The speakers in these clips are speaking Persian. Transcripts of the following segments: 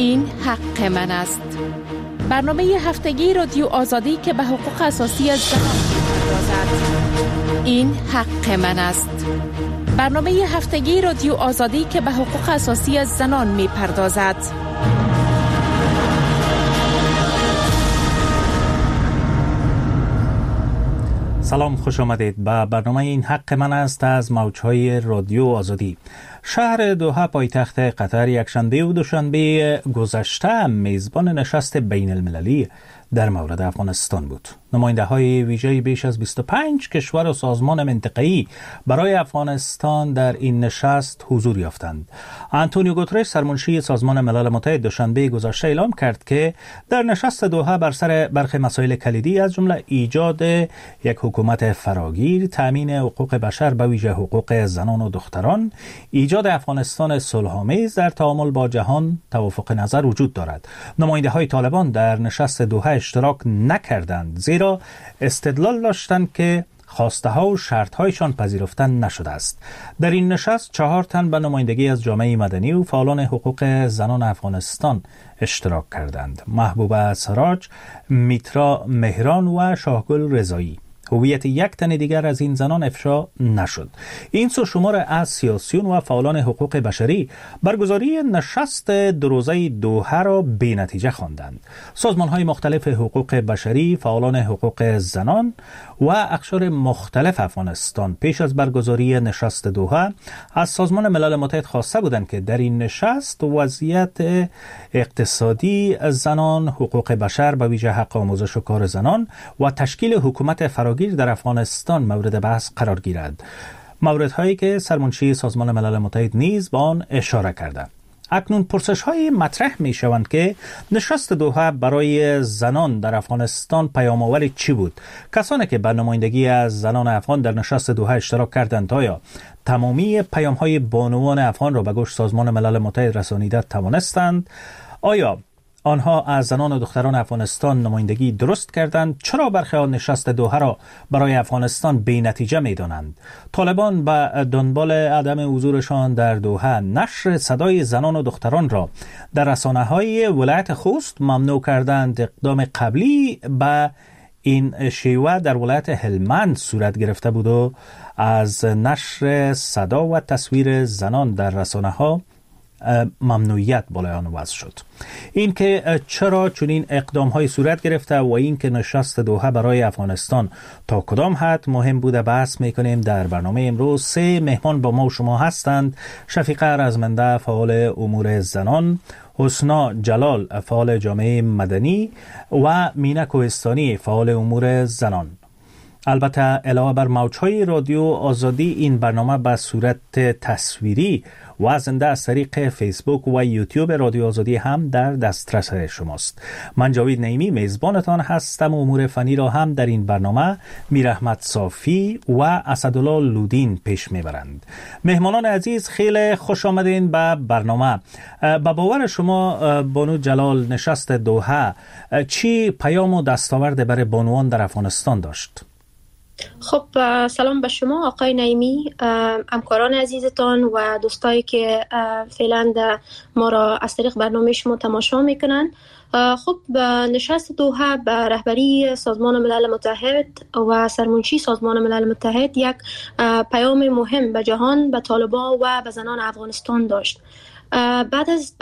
این حق من است. برنامه هفتگی رادیو آزادی که به حقوق اساسی زنان می‌پردازد. این حق من است. برنامه هفتگی رادیو آزادی که به حقوق اساسی زنان می‌پردازد. سلام، خوش آمدید به برنامه این حق من است از موجهای رادیو آزادی. شهر دوحه پایتخت قطر یکشنبه و دوشنبه گذشته میزبان نشست بین المللی در مورد افغانستان بود. نماینده های ویژه بیش از 25 کشور و سازمان منطقه‌ای برای افغانستان در این نشست حضور یافتند. آنتونیو گوترش سرمنشی سازمان ملل متحد دوشنبه گذشته اعلام کرد که در نشست دوحه بر سر برخی مسائل کلیدی از جمله ایجاد یک حکومت فراگیر، تامین حقوق بشر به ویژه حقوق زنان و دختران، ایجاد افغانستان صلح‌آمیز در تعامل با جهان توافق نظر وجود دارد. نماینده های طالبان در نشست دوحه اشتراک نکردند، زیرا استدلال داشتند که خواسته ها و شرط هایشان پذیرفته نشده است. در این نشست 4 تن به نمایندگی از جامعه مدنی و فعالان حقوق زنان افغانستان اشتراک کردند: محبوبه سراج، میترا مهران و شاهگل رضایی. هویت یک تن دیگر از این زنان افشا نشد. این سو شمار از سیاسیون و فعالان حقوق بشری برگزاری نشست دو روزه دوحه را بی نتیجه خواندند. سازمان‌های مختلف حقوق بشری، فعالان حقوق زنان و اقشار مختلف افغانستان پیش از برگزاری نشست دوحه از سازمان ملل متحد خواسته بودند که در این نشست وضعیت اقتصادی زنان، حقوق بشر به ویژه حق آموزش و کار زنان و تشکیل حکومت فراگیر در افغانستان مورد بحث قرار گیرد. موردهایی که سرمنشی سازمان ملل متحد نیز به آن اشاره کرده. اکنون پرسش‌های مطرح می‌شوند که نشست دوحه برای زنان در افغانستان پیام‌آور چی بود؟ کسانی که به نمایندگی از زنان افغان در نشست دوحه اشتراک کردند آیا تمامی پیام‌های بانوان افغان را به گوش سازمان ملل متحد رسانیده توانستند؟ آیا آنها از زنان و دختران افغانستان نمایندگی درست کردند؟ چرا برخی از نشست دوحه را برای افغانستان بی نتیجه می دانند؟ طالبان به دنبال عدم حضورشان در دوحه نشر صدای زنان و دختران را در رسانه‌های ولایت خوست ممنوع کردند. اقدام قبلی به این شیوه در ولایت هلمند صورت گرفته بود و از نشر صدا و تصویر زنان در رسانه‌ها ممنوعیت بالای آن وضع شد. این که چرا چنین اقدام‌های صورت گرفته و این که نشست دوحه برای افغانستان تا کدام حد مهم بوده بحث می‌کنیم. در برنامه امروز 3 مهمان با ما و شما هستند: شفیقه رزمنده، فعال امور زنان، حسنا جلال، فعال جامعه مدنی و مینا کوهستانی، فعال امور زنان. البته علاوه بر موجهای رادیو آزادی، این برنامه به صورت تصویری و زنده از طریق فیسبوک و یوتیوب رادیو آزادی هم در دسترس شماست. من جاوید نعیمی میزبانتان هستم. امور فنی را هم در این برنامه میرحمت صافی و اسدالله لودین پیش میبرند. مهمانان عزیز، خیلی خوش آمدین به برنامه. به باور شما بانو جلال، نشست دوحه چی پیام و دستاورد برای بانوان در افغانستان داشت؟ خب، سلام به شما آقای نعیمی، همکاران عزیزتان و دوستایی که فعلا ما را از طریق برنامه شما تماشا میکنن. خب، نشست دوحه به رهبری سازمان ملل متحد و سرمنشی سازمان ملل متحد یک پیام مهم به جهان، به طالبان و به زنان افغانستان داشت. بعد از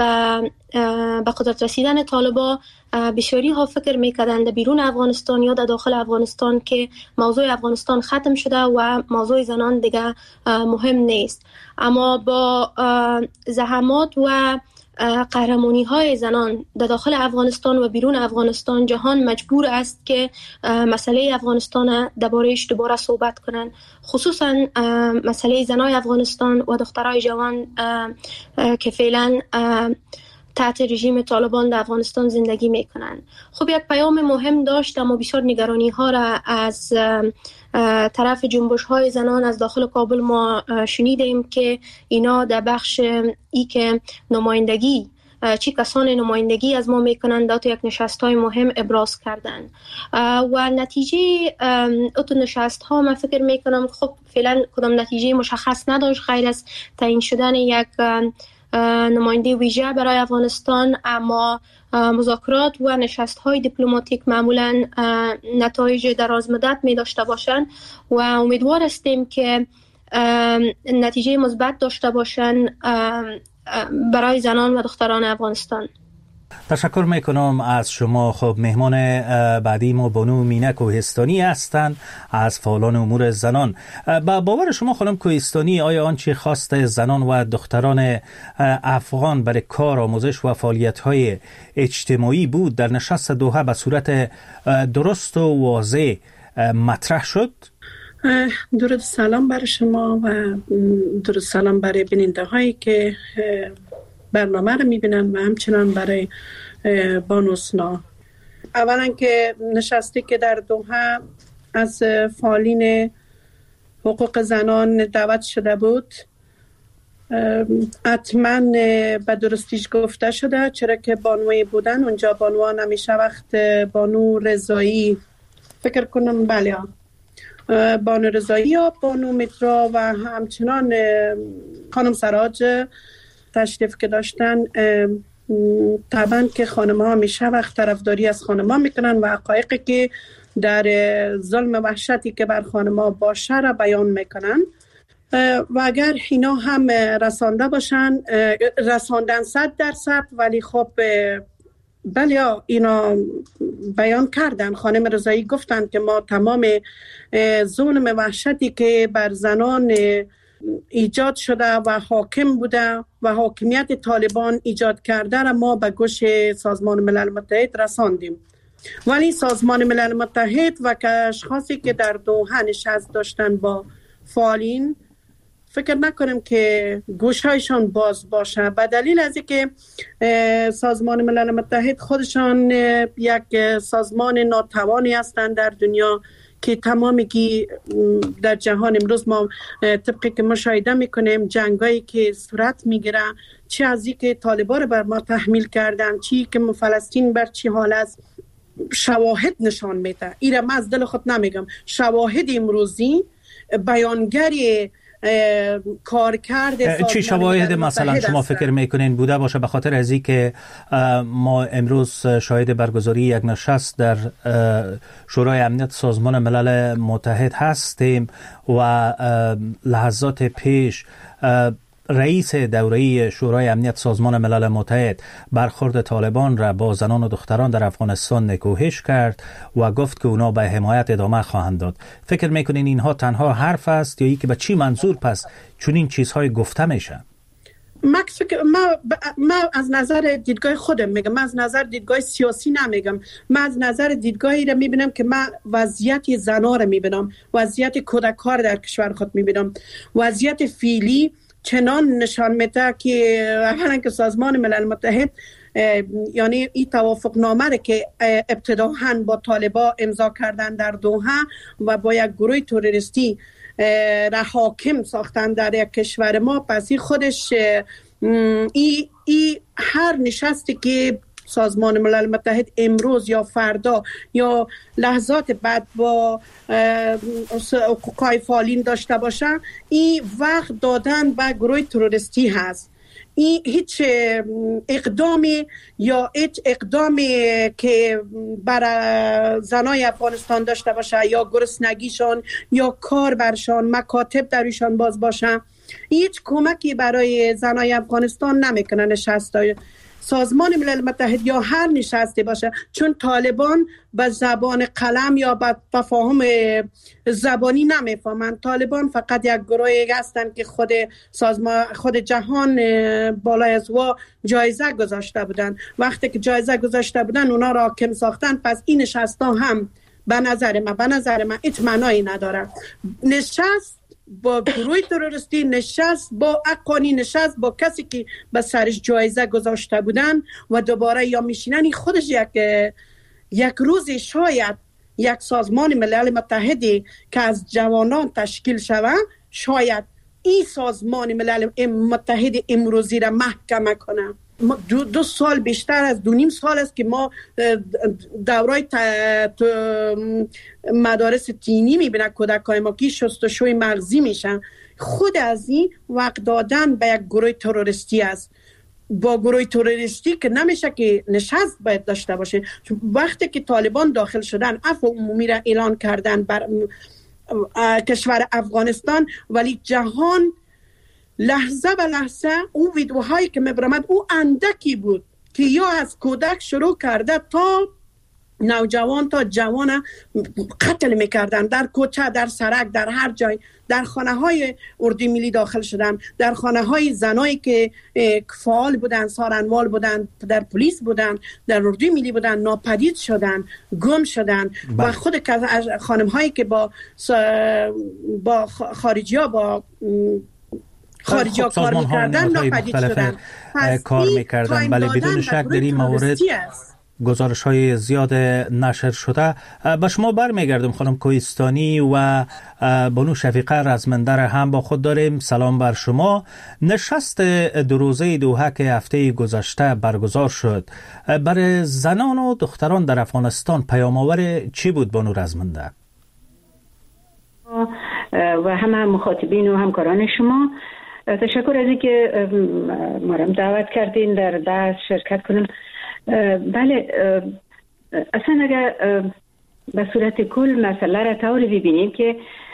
به قدرت رسیدن طالبان، بسیاری ها فکر میکردند بیرون افغانستان یا در داخل افغانستان که موضوع افغانستان ختم شده و موضوع زنان دیگه مهم نیست. اما با زحمات و قهرمانی های زنان در داخل افغانستان و بیرون افغانستان، جهان مجبور است که مسئله افغانستان درباره‌اش دوباره صحبت کنند، خصوصا مسئله زنای افغانستان و دخترای جوان که فعلا تحت رژیم طالبان در افغانستان زندگی میکنن. خب، یک پیام مهم داشت، اما بسیار نگرانی ها را از طرف جنبش های زنان از داخل کابل ما شنیدیم که اینا در بخش ای که نمایندگی چی کسان نمایندگی از ما میکنند در یک نشست های مهم ابراز کردن و نتیجه اتو نشست ها من فکر میکنم خب فعلا کدام نتیجه مشخص نداشت غیر از تعیین شدن یک نماینده ویژه برای افغانستان، اما مذاکرات و نشست‌های دیپلماتیک معمولاً نتایج درازمدت می داشته باشند و امیدوار هستیم که نتیجه مثبت داشته باشند برای زنان و دختران افغانستان. تشکر میکنم از شما. خب مهمان بعدی ما بانو مینه کوهستانی هستند از فعالان امور زنان. با باور شما خانم کوهستانی، آیا آنچه خواست زنان و دختران افغان برای کار، آموزش و فعالیت‌های اجتماعی بود در نشست دوحه به صورت درست و واضح مطرح شد؟ درود سلام برای شما و درود سلام برای بیننده هایی که برنامه رو میبینن و همچنان برای بانو سنا. اولا که نشستی که در دوحه از فعالین حقوق زنان دعوت شده بود، حتما به درستیش گفته شده، چرا که بانوی بودن اونجا. بانوان همیشه وقت بانو رضایی فکر کنم، بله، بانو رضایی یا بانو مترا و همچنان خانم سراج تشریف که داشتن. طبعا که خانم ها همیشه وقت طرفداری از خانم ها میکنن و حقایقی که در ظلم وحشتی که بر خانم ها باشه را بیان میکنن و اگر اینا هم رسانده باشن، رساندن 100%، ولی خب بله اینا بیان کردن. خانم رضایی گفتن که ما تمام ظلم وحشتی که بر زنان ایجاد شده و حاکم بوده و حاکمیت طالبان ایجاد کرده را ما به گوش سازمان ملل متحد رساندیم. ولی سازمان ملل متحد و اشخاصی که در دوحه نشست داشتن با فعالین، فکر نکنیم که گوشهایشان باز باشه، به دلیل از اینکه سازمان ملل متحد خودشان یک سازمان ناتوانی هستند در دنیا که تمامی در جهان امروز ما طبقی که مشاهده میکنیم جنگایی که صورت میگیره، چه از این که طالبان بر ما تحمیل کردن، چی که فلسطین بر چی حال است، شواهد نشان میده. ایره من از دل خود نمیگم، شواهد امروزی بیانگری کار کرده. چی شواهد مثلا شما فکر میکنین بوده باشه؟ به خاطر از این که ما امروز شاهد برگزاری یک نشست در شورای امنیت سازمان ملل متحد هستیم و لحظات پیش رئیس دوره‌ای شورای امنیت سازمان ملل متحد برخورد طالبان را با زنان و دختران در افغانستان نکوهش کرد و گفت که اونا به حمایت ادامه خواهند داد. فکر میکنین اینها تنها حرف است یا ای که به چی منظور پس چون این چیزهای گفته میشه؟ ما از نظر دیدگاه خودم میگم، من از نظر دیدگاه سیاسی نمیگم، من از نظر دیدگاهی را میبینم که من وضعیت زنان را میبینم، وضعیت کودکان در کشور خود میبینم. وضعیت فعلی چنان نشان میده که اولا که سازمان ملل متحد یعنی این توافق نامه که ابتداحاً با طالبان امضا کردن در دوحه و با یک گروه تروریستی را حاکم ساختن در یک کشور ما، پس این خودش ای هر نشستی که سازمان ملل متحد امروز یا فردا یا لحظات بعد با حقوقای فعالین داشته باشن، این وقت دادن به گروه تروریستی هست. این هیچ اقدامی یا هیچ اقدامی که برای زنای افغانستان داشته باشه یا گرسنگیشان یا کار برشان، مکاتب درشان باز باشه، هیچ کمکی برای زنای افغانستان نمیکنه نشستای سازمان ملل متحد یا هر نشستی باشه، چون طالبان به زبان قلم یا به تفاهم زبانی نمیفهمن. طالبان فقط یک گروهی هستن که خود جهان بالای از وا جایزه گذاشته بودن. وقتی که جایزه گذاشته بودن اونا را حاکم ساختن، پس این نشستا هم به نظر من هیچ معنایی نداره. نشست با گروه تروریستی، نشست با اقانی، نشست با کسی که به سرش جایزه گذاشته بودن و دوباره یا میشینن. خودش یک روز شاید یک سازمان ملل متحدی که از جوانان تشکیل شود، شاید این سازمان ملل متحد امروزی را محکمه کنه. 2 سال بیشتر از 2.5 سال است که ما دورای مدارس دینی میبینن کودکای ما که شستشوی مغزی میشن. خود از این وقت دادن به یک گروه تروریستی است. با گروه تروریستی که نمیشه که نشست باید داشته باشه. وقتی که طالبان داخل شدن عفو عمومی را اعلان کردن بر کشور افغانستان، ولی جهان لحظه به لحظه اون ویدیوهایی که میبرمد او اندکی بود که یا از کودک شروع کرده تا نوجوان تا جوان قتل میکردن، در کوچه، در سرک، در هر جای، در خانه های اردوی ملی داخل شدن، در خانه های زنایی که فعال بودن، سارنوال بودن، در پلیس بودن، در اردوی ملی بودن، ناپدید شدن، گم شدن. و خود خانم هایی که با خارجی ها کار میکردن ناپدید شدن، کار میکردن. بله، بدون شک در این مورد گزارش های زیاد نشر شده. به شما برمیگردم خانم کوهستانی و بانو شفیقه رزمنده را هم با خود داریم. سلام بر شما. نشست 2 روزه دوحه که هفته گذشته برگزار شد برای زنان و دختران در افغانستان پیام آور چی بود بانو رزمنده؟ و همه مخاطبین و همکاران شما تشکر از اینکه ما را دعوت کردین در بحث شرکت کنیم. بله، اصلا اگر به صورت کل مسئله را طوری ببینیم که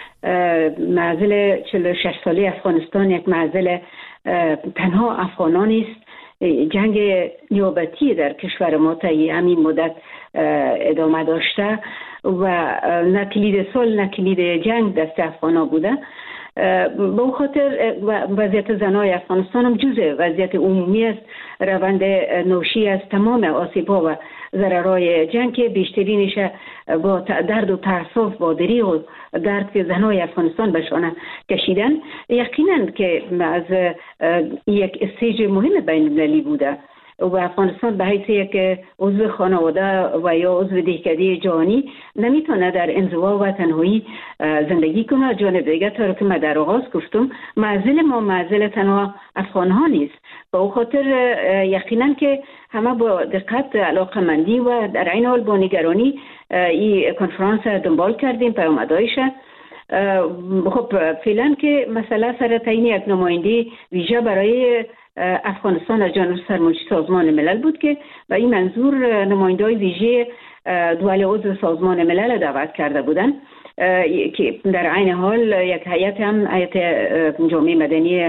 معضل 46 سالی افغانستان یک معضل تنها افغانان است. جنگ نیابتی در کشور ما تا همین مدت ادامه داشته و نه کلید صلح نه کلید جنگ دست افغانا بوده. به اون خاطر وضعیت زنای افغانستان هم جزء وضعیت عمومی است. روند نوشی از تمام آسیب‌ها و ضررهای جنگ که بیشترینش با درد و تأسف با دریغ و درد که زنای افغانستان به شانه کشیدن، یقینا که از یک استیج مهم بین‌المللی بوده و افغانستان به حیث یک عضو خانواده و یا عضو دهکده جهانی نمیتونه در انزوا و تنهایی زندگی کنه. جانب دیگه طور که من در آغاز گفتم، معضل ما معضل تنها افغان ها نیست. به اون خاطر یقینا که همه با دقت علاقمندی و در این حال با نگرانی این کنفرانس دنبال کردیم پیامدهایش. خب فعلا که مسئله سر تعیین یک نماینده ویژه برای افغانستان از جانب سرمنشی سازمان ملل بود که و این منظور نماینده‌های ویژه دول عضو سازمان ملل دعوت کرده بودند که در عین حال یک هیئت هم هیئت جامعه مدنی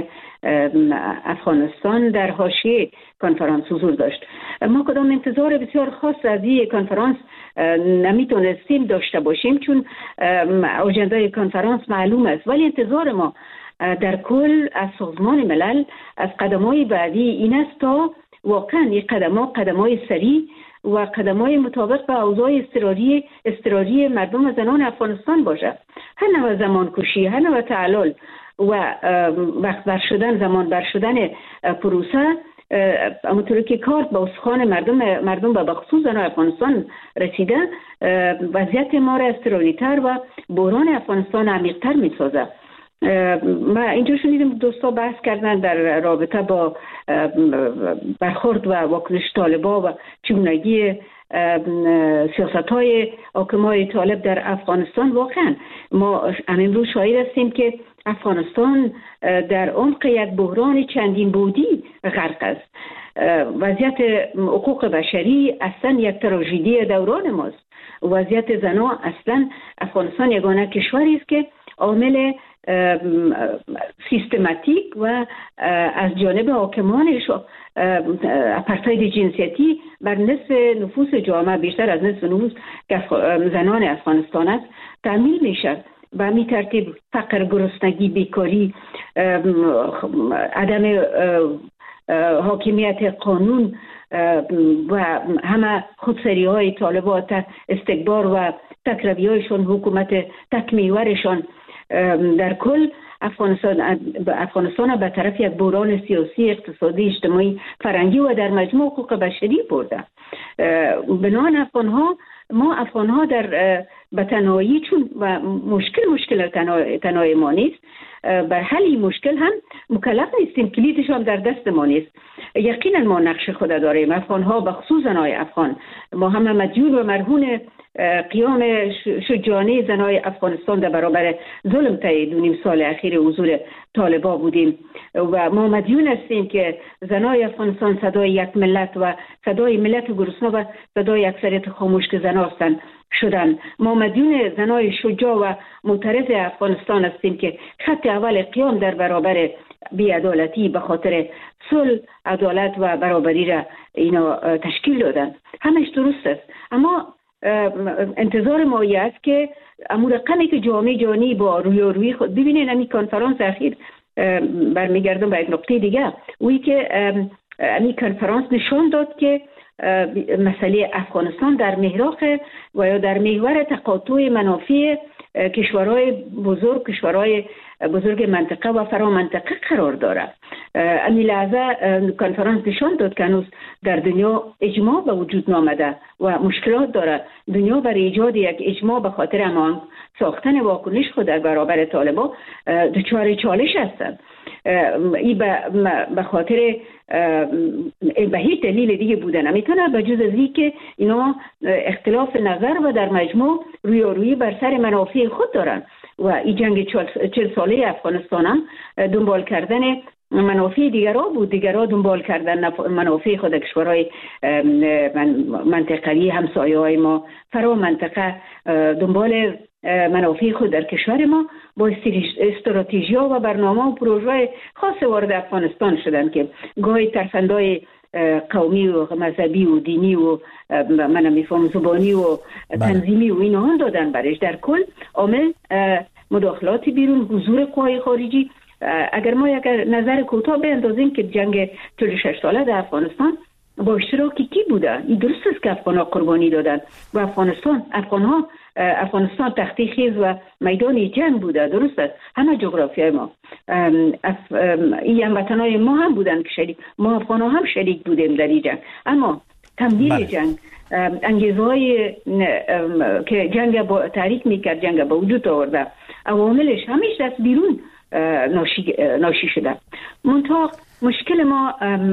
افغانستان در حاشیه کنفرانس حضور داشت. ما کدام انتظار بسیار خاص از این کنفرانس نمیتونستیم داشته باشیم چون اجنده کنفرانس معلوم است، ولی انتظار ما در کل از سازمان ملل از قدم‌های بعدی این است تا واقعا این قدم‌های سریع و قدم‌های مطابق با اوضاع اضطراری مردم و زنان افغانستان باشه. هر نوع زمان کشی، هر نوع تعلل و وقت بر شدن، زمان بر شدن پروسه، همونطوری که کار با استخوان مردم و بخصوص زنان افغانستان رسیده، وضعیت ما را اضطراری‌تر و بحران افغانستان عمیق‌تر می‌سازه. ما اینجا شنیدیم دوستا بحث کردن در رابطه با برخورد و واکنش طالبان و چگونگی سیاست‌های حاکمای طالب در افغانستان. واقعا ما امروز شاهد هستیم که افغانستان در عمق یک بحران چندین بعدی غرق است. وضعیت حقوق بشری اصلا یک تراژدی دوران ماست. وضعیت زنان اصلا افغانستان یگانه کشوری است که عامل سیستماتیک و از جانب حاکمانش اپارتاید جنسیتی بر نصف نفوس جامعه، بیشتر از نصف نفوس زنان افغانستان است، تعمیل میشد. و همین ترتیب فقر، گرسنگی، بیکاری، عدم حاکمیت قانون و همه خودسری های طالبان، استکبار و تکروی‌هایشان، حکومت تکمیورشان، در کل افغانستان به طرف یک بحران سیاسی، اقتصادی، اجتماعی، فرهنگی و در مجموع حقوق بشری برده. بنابراین ما افغان ها در به تنهایی، چون و مشکل تنهایی ما نیست، بر حل این مشکل هم مکلف نیستیم، کلیدش هم در دست ما نیست. یقینا ما نقش خود داریم، افغان ها به خصوص زنای افغان، ما همه مدیون و مرهون قیام شجاعانه زنای افغانستان در برابر ظلم طی 2.5 سال اخیر حضور طالبان بودیم و ما مدیون هستیم که زنای افغانستان صدای یک ملت و صدای ملت گرسنه و صدای اکثریت خاموش که زن هستند شدن. ما مدیون زنای شجاع و معترض افغانستان هستیم که خط اول قیام در برابر بی‌عدالتی به خاطر صلح، عدالت و برابری را اینا تشکیل دادن. همش درست است، اما انتظار ما است که امور رقمی که جامعه جهانی با روی خود ببینین. همین کنفرانس اخیر برمیگردم به یک نقطه دیگه، وی که همین کنفرانس نشان داد که مسئله افغانستان در محراق و یا در محور تقاطع منافع کشورهای بزرگ منطقه و فرامنطقه قرار داره. امی لحظه کنفرانس نشان داد که هنوز در دنیا اجماع به وجود نامده و مشکلات داره. دنیا برای ایجاد یک اجماع به خاطر امان ساختن واکنش خود در برابر طالبان دچار چالش هستند. این به خاطر به هیچ دلیل دیگه بودن نمیتونه به جز از این که اینا اختلاف نظر و در مجموع روی بر سر منافع خود دارن و این جنگ 40 ساله افغانستان هم دنبال کردن منافع دیگرها بود، دیگرها دنبال کردن منافع خود کشورهای منطقه‌ای همسایه های ما، فرا منطقه دنبال منافع خود در کشور ما با استراتژی‌ها و برنامه و پروژه خاص وارد افغانستان شدن که گاهی ترفندای قومی و مذهبی و دینی و من میفهم زبانی و تنظیمی و اینا هم دادن برش. در کل عامل مداخلات بیرون، حضور قوای خارجی. اگر ما یک نظر کوتاه بیندازیم که جنگ 46 ساله در افغانستان با اشتراک کی بوده؟ این درست است که افغان‌ها قربانی دادن و افغانستان تختی خیز و میدان جنگ بوده. درست است، همه جغرافیای ما این هموطنای ما هم بودن که ما افغان‌ها هم شریک بودیم در این جنگ. اما تمدید جنگ، انگیزهای که جنگ با تحریک میکرد، جنگ با وجود آورده، عواملش همیشه از بیرون ناشی شده. منتها مشکل ما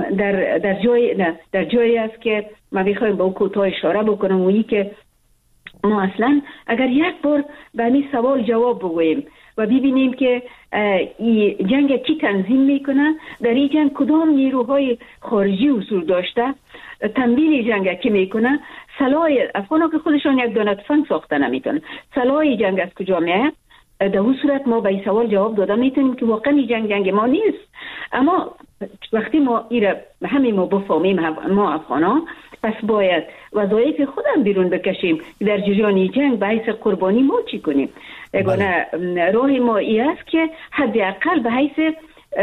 در جایی است که ما بخوایم با کوتاه اشاره بکنم، اونی که ما اصلا اگر یک بار به این سوال جواب بگوییم و ببینیم که این جنگ کی تنظیم میکنه، در این جنگ کدام نیروهای خارجی حضور داشته، تمویل جنگ کی میکنه، سلاح افغان‌ها که خودشان یک دانه تفنگ ساخته نمیتونن، سلاح جنگ از کجا میاد؟ در اون صورت ما به این سوال جواب داده میتونیم که واقعا این جنگ ما نیست. اما وقتی ما همین ما بفهمیم ما افغان‌ها، پس باید وظایف خودم بیرون بکشیم در جریان جنگ به حیث قربانی ما چی کنیم. یگانه راه ما این است که حداقل به حیث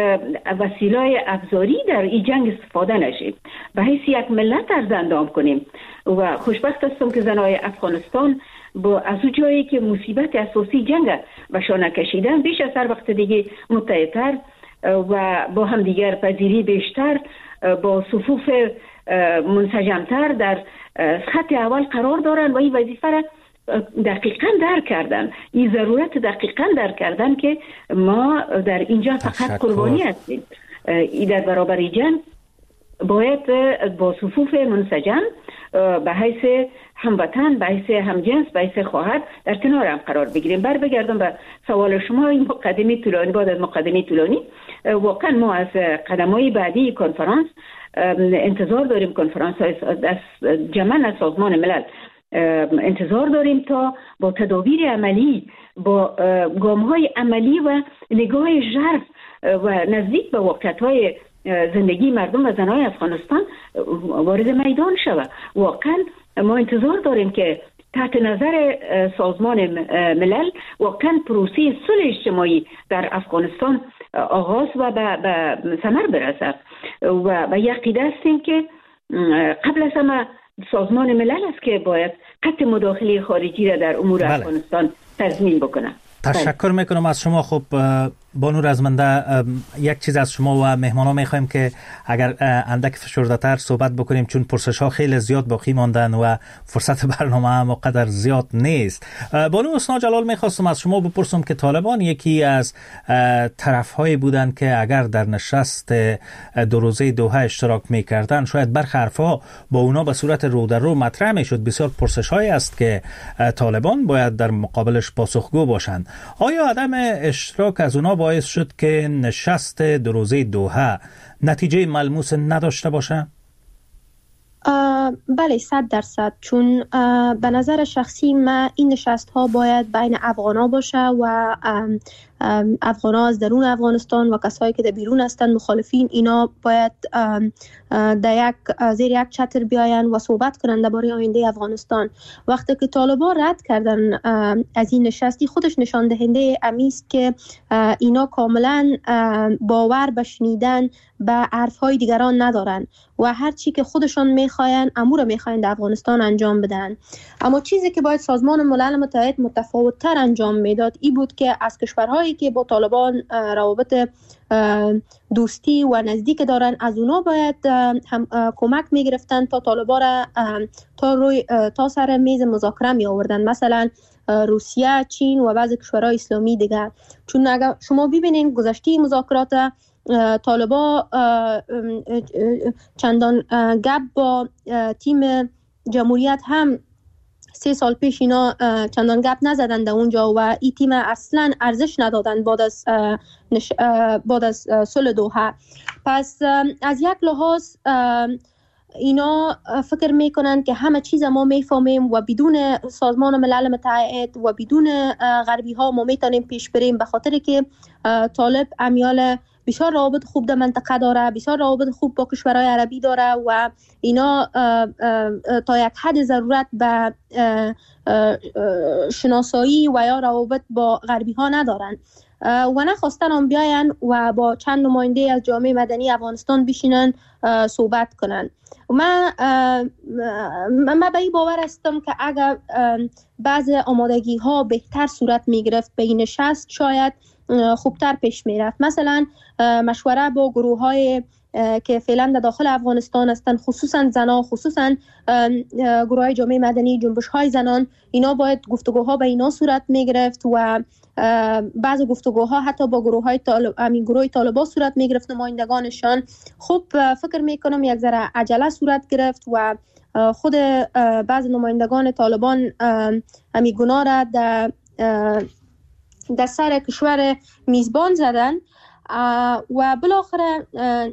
وسیله ابزاری در این جنگ استفاده نشیم، به حیث یک ملت ارزندام کنیم. و خوشبخت هستم که زنای افغانستان با از اون جایی که مصیبت اساسی جنگ بهشان کشیدن، بیش از هر وقت دیگه متحدتر و با هم دیگر پذیری بیشتر، با صفوف منسجمتر در خط اول قرار دارن و این وظیفه را دقیقاً درک کردن. این ضرورت دقیقاً درک کردن که ما در اینجا فقط قربانی هستیم. این در برابر جنگ باید با صفوف منسجم به حیث هموطن، به حیث همجنس، به حیث خواهر در کنار هم قرار بگیریم. بگردم به سوال شما. این مقدمه طولانی، بعد از مقدمه طولانی واقعا ما از قدم‌های بعدی کنفرانس انتظار داریم. کنفرانس از جمع از سازمان ملل انتظار داریم تا با تدابیر عملی، با گام‌های عملی و نگاه ژرف و نزدیک به واقعیت‌های زندگی مردم و زنای افغانستان وارد میدان شود. واقعا ما انتظار داریم که تحت نظر سازمان ملل واقعا پروسه صلح اجتماعی در افغانستان آغاز و به ثمر برسد و یقیده هستیم که قبل از همه سازمان ملل است که باید قطع مداخله خارجی را در امور افغانستان تضمین بکنه. تشکر میکنم از شما. خب بانو رزمنده، یک چیز از شما و مهمانان میخوایم که اگر اندک فشرده‌تر صحبت بکنیم، چون پرسش ها خیلی زیاد باقی ماندن و فرصت برنامه هم قدر زیاد نیست. بانو حسنا جلال، میخواستم از شما بپرسم که طالبان یکی از طرف های بودن که اگر در نشست 2 روزه دوحه اشتراک میکردن شاید برخی حرفها با اونا به صورت رو در رو مطرح میشد. بسیار پرسش هایی است که طالبان باید در مقابلش پاسخگو باشند. آیا عدم اشتراک از اونا باعث شد که نشست 2 روزه دوحه نتیجه ملموس نداشته باشه؟ بله 100%. چون به نظر شخصی من این نشست ها باید بین افغانا باشه و افغانا از درون افغانستان و کسایی که در بیرون هستند، مخالفین، اینا باید در زیر یک چتر بیاین و صحبت کنند درباره آینده افغانستان. وقتی که طالبان رد کردن از این نشستی، خودش نشان دهنده امیست که اینا کاملا باور به شنیدن به حرفهای دیگران ندارن و هر چی که خودشان میخواین امور میخواین در افغانستان انجام بدن. اما چیزی که باید سازمان ملل متحد متفاوت‌تر انجام میداد این بود که از کشورهایی که با طالبان روابط دوستی و نزدیک دارن، از اونا باید هم کمک میگرفتن تا طالبان را تا سر میز مذاکره می آوردن، مثلا روسیه، چین و بعضی کشورهای اسلامی دیگر. چون اگر شما ببینید گذشته مذاکرات طالبان چندان گپ با تیم جمهوریت هم 3 سال پیش اینا چندان گپ نزدند اونجا و این تیم اصلا ارزش ندادن بعد از صلح دوحه. پس از یک لحاظ اینا فکر میکنن که همه چیز ما میفهمیم و بدون سازمان ملل متحد و بدون غربی ها ما میتونیم پیش بریم، به خاطر که طالب امیال بسیار روابط خوب در منطقه داره، بسیار روابط خوب با کشورهای عربی داره و اینا تا یک حد ضرورت به شناسایی و یا روابط با غربی ها ندارن و نخواستن هم بیاین و با چند نماینده از جامعه مدنی افغانستان بشینن صحبت کنن. من به این باور هستم که اگر بعض آمادگی ها بهتر صورت می گرفت به این نشست شاید خوبتر پیش می رفت. مثلا مشوره با گروه های که فعلا در داخل افغانستان هستند، خصوصا زنان، خصوصا گروه های جامعه مدنی، جنبش های زنان، اینا باید گفتگوها به اینا صورت می گرفت و بعض گفتگوها حتی با گروه طالبان صورت می گرفت، نمایندگانشان. خب فکر می کنم یک ذره عجله صورت گرفت و خود بعض نمایندگان طالبان همی گناه را در سر کشور میزبان زدن و بالاخره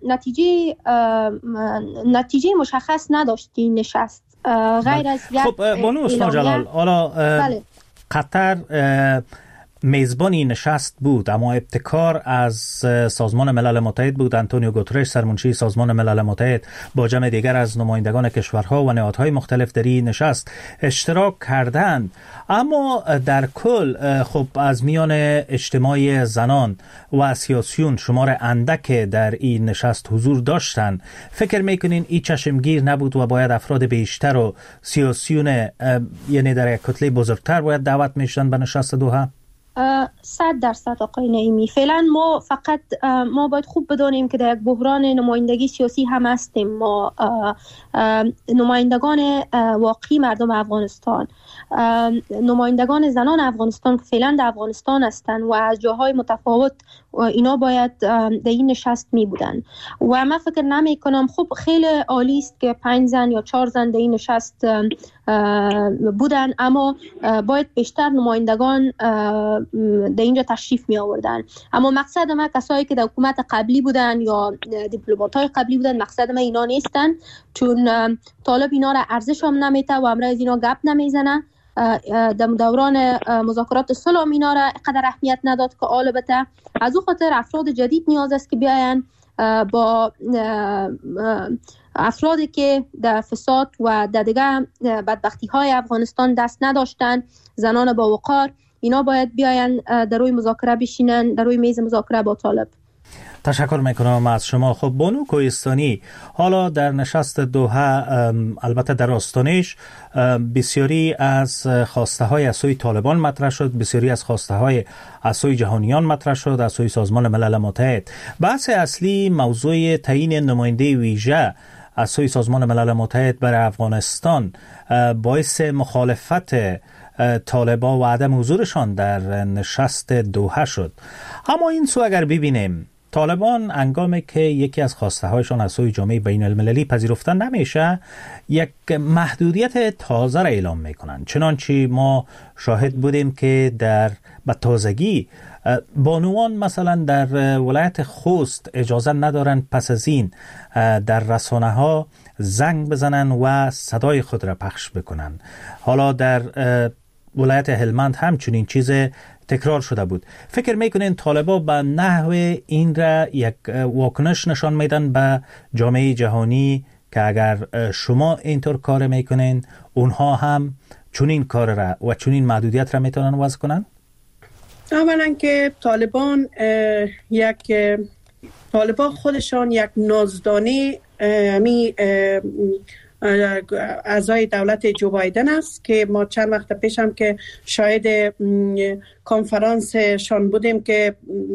نتیجه مشخص نداشت این نشست غیر از یک. خب بانو حسنا جلال، حالا قطر میزبان این نشست بود اما ابتکار از سازمان ملل متحد بود. آنتونیو گوترش، سرمنشی سازمان ملل متحد، با جمع دیگر از نمایندگان کشورها و نهادهای مختلف در این نشست اشتراک کردند. اما در کل خب از میان اجتماعی زنان و سیاسیون شمار اندک در این نشست حضور داشتند. فکر میکنین این چشمگیر نبود و باید افراد بیشتر و سیاسیون یعنی در یک کتله بزرگتر باید دعوت میشدن به نشست دوحه؟ 100% آقای نعیمی. فعلا ما باید خوب بدانیم که در یک بحران نمایندگی سیاسی هم هستیم. ما نمایندگان واقعی مردم افغانستان، نمایندگان زنان افغانستان که فعلا در افغانستان هستند و از جاهای متفاوت اینا باید در این نشست می بودن و من فکر نمی کنم. خب خیلی عالی است که 5 زن یا 4 زن در این نشست بودن، اما باید بیشتر نمایندگان در اینجا تشریف می آوردن. اما مقصد ما کسایی که در حکومت قبلی بودن یا دیپلمات‌های قبلی بودن، مقصد ما اینا نیستن، چون طالب اینا را ارزش هم نمیته و امروز اینا گپ نمیزنه. در دوران مذاکرات صلح اینا را قدر اهمیت نداد که البته از او خاطر افراد جدید نیاز است که بیاین با افرادی که در فساد و در دیگه بدبختی های افغانستان دست نداشتن، زنان با وقار، اینا باید بیاین در روی مذاکره بشینن، در روی میز مذاکره با طالب. تشکر میکنم از شما. خب بانو کوهستانی، حالا در نشست دوحه البته در آستانش بسیاری از خواسته های از سوی طالبان مطرح شد، بسیاری از خواسته های از سوی جهانیان مطرح شد، از سوی سازمان ملل متحد. بحث اصلی موضوع تعیین نماینده ویژه از سوی سازمان ملل متحد برای افغانستان باعث مخالفت طالبان و عدم حضورشان در نشست دوحه شد. اما این سو اگر ببینیم، طالبان هنگامی که یکی از خواسته هایشان از سوی جامعه بین المللی پذیرفته نمیشه، یک محدودیت تازه را اعلام میکنن. چنانچه ما شاهد بودیم که به تازگی بانوان مثلا در ولایت خوست اجازه ندارن پس از این در رسانه ها زنگ بزنن و صدای خود را پخش بکنن. حالا در ولایت هلمند همچنین چیز تکرار شده بود. فکر میکنین طالبان به نحو این را یک واکنش نشان میدن به جامعه جهانی که اگر شما اینطور کار میکنین اونها هم چنین کار را و چنین محدودیت را میتونن وضع کنن؟ اولا که طالبان خودشان یک نازدانی اعضای دولت جو بایدن است که ما چند وقت پیش هم که شاهد کنفرانس شان بودیم که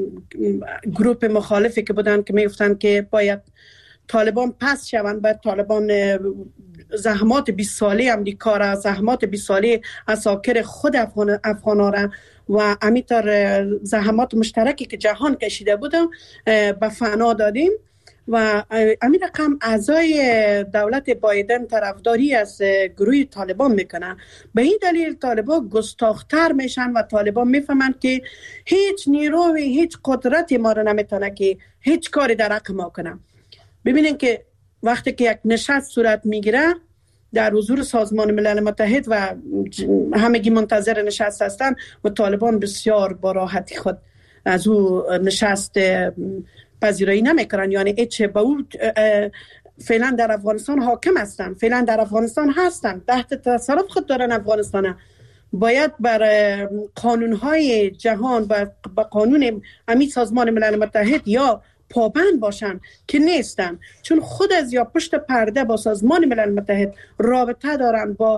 گروپ مخالفی که بودن که میگفتن که باید طالبان پس شوند، باید طالبان زحمات 20 ساله امریکا را، زحمات 20 ساله اساکر خود افغانا را و همینطور زحمات مشترکی که جهان کشیده بودم به فنا دادیم و همین رقم اعضای دولت بایدن طرفداری از گروه طالبان میکنن. به این دلیل طالبان گستاختر میشن و طالبان میفهمند که هیچ نیروی، هیچ قدرتی ما رو نمیتونه که هیچ کاری در حق ما کنه. ببینین که وقتی که یک نشست صورت میگیره در حضور سازمان ملل متحد و همگی منتظر نشست هستن و طالبان بسیار با راحتی خود از او نشست پذیرایی نمیکنن، یعنی ایچ با او فعلا در افغانستان حاکم هستن، فعلا در افغانستان هستن، تحت تصرف خود دارن افغانستان. باید بر قانونهای جهان و با قانون امی سازمان ملل متحد یا پابند باشن که نیستن، چون خود از یا پشت پرده با سازمان ملل متحد رابطه دارن، با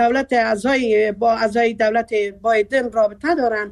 اعضای دولت بایدن رابطه دارن.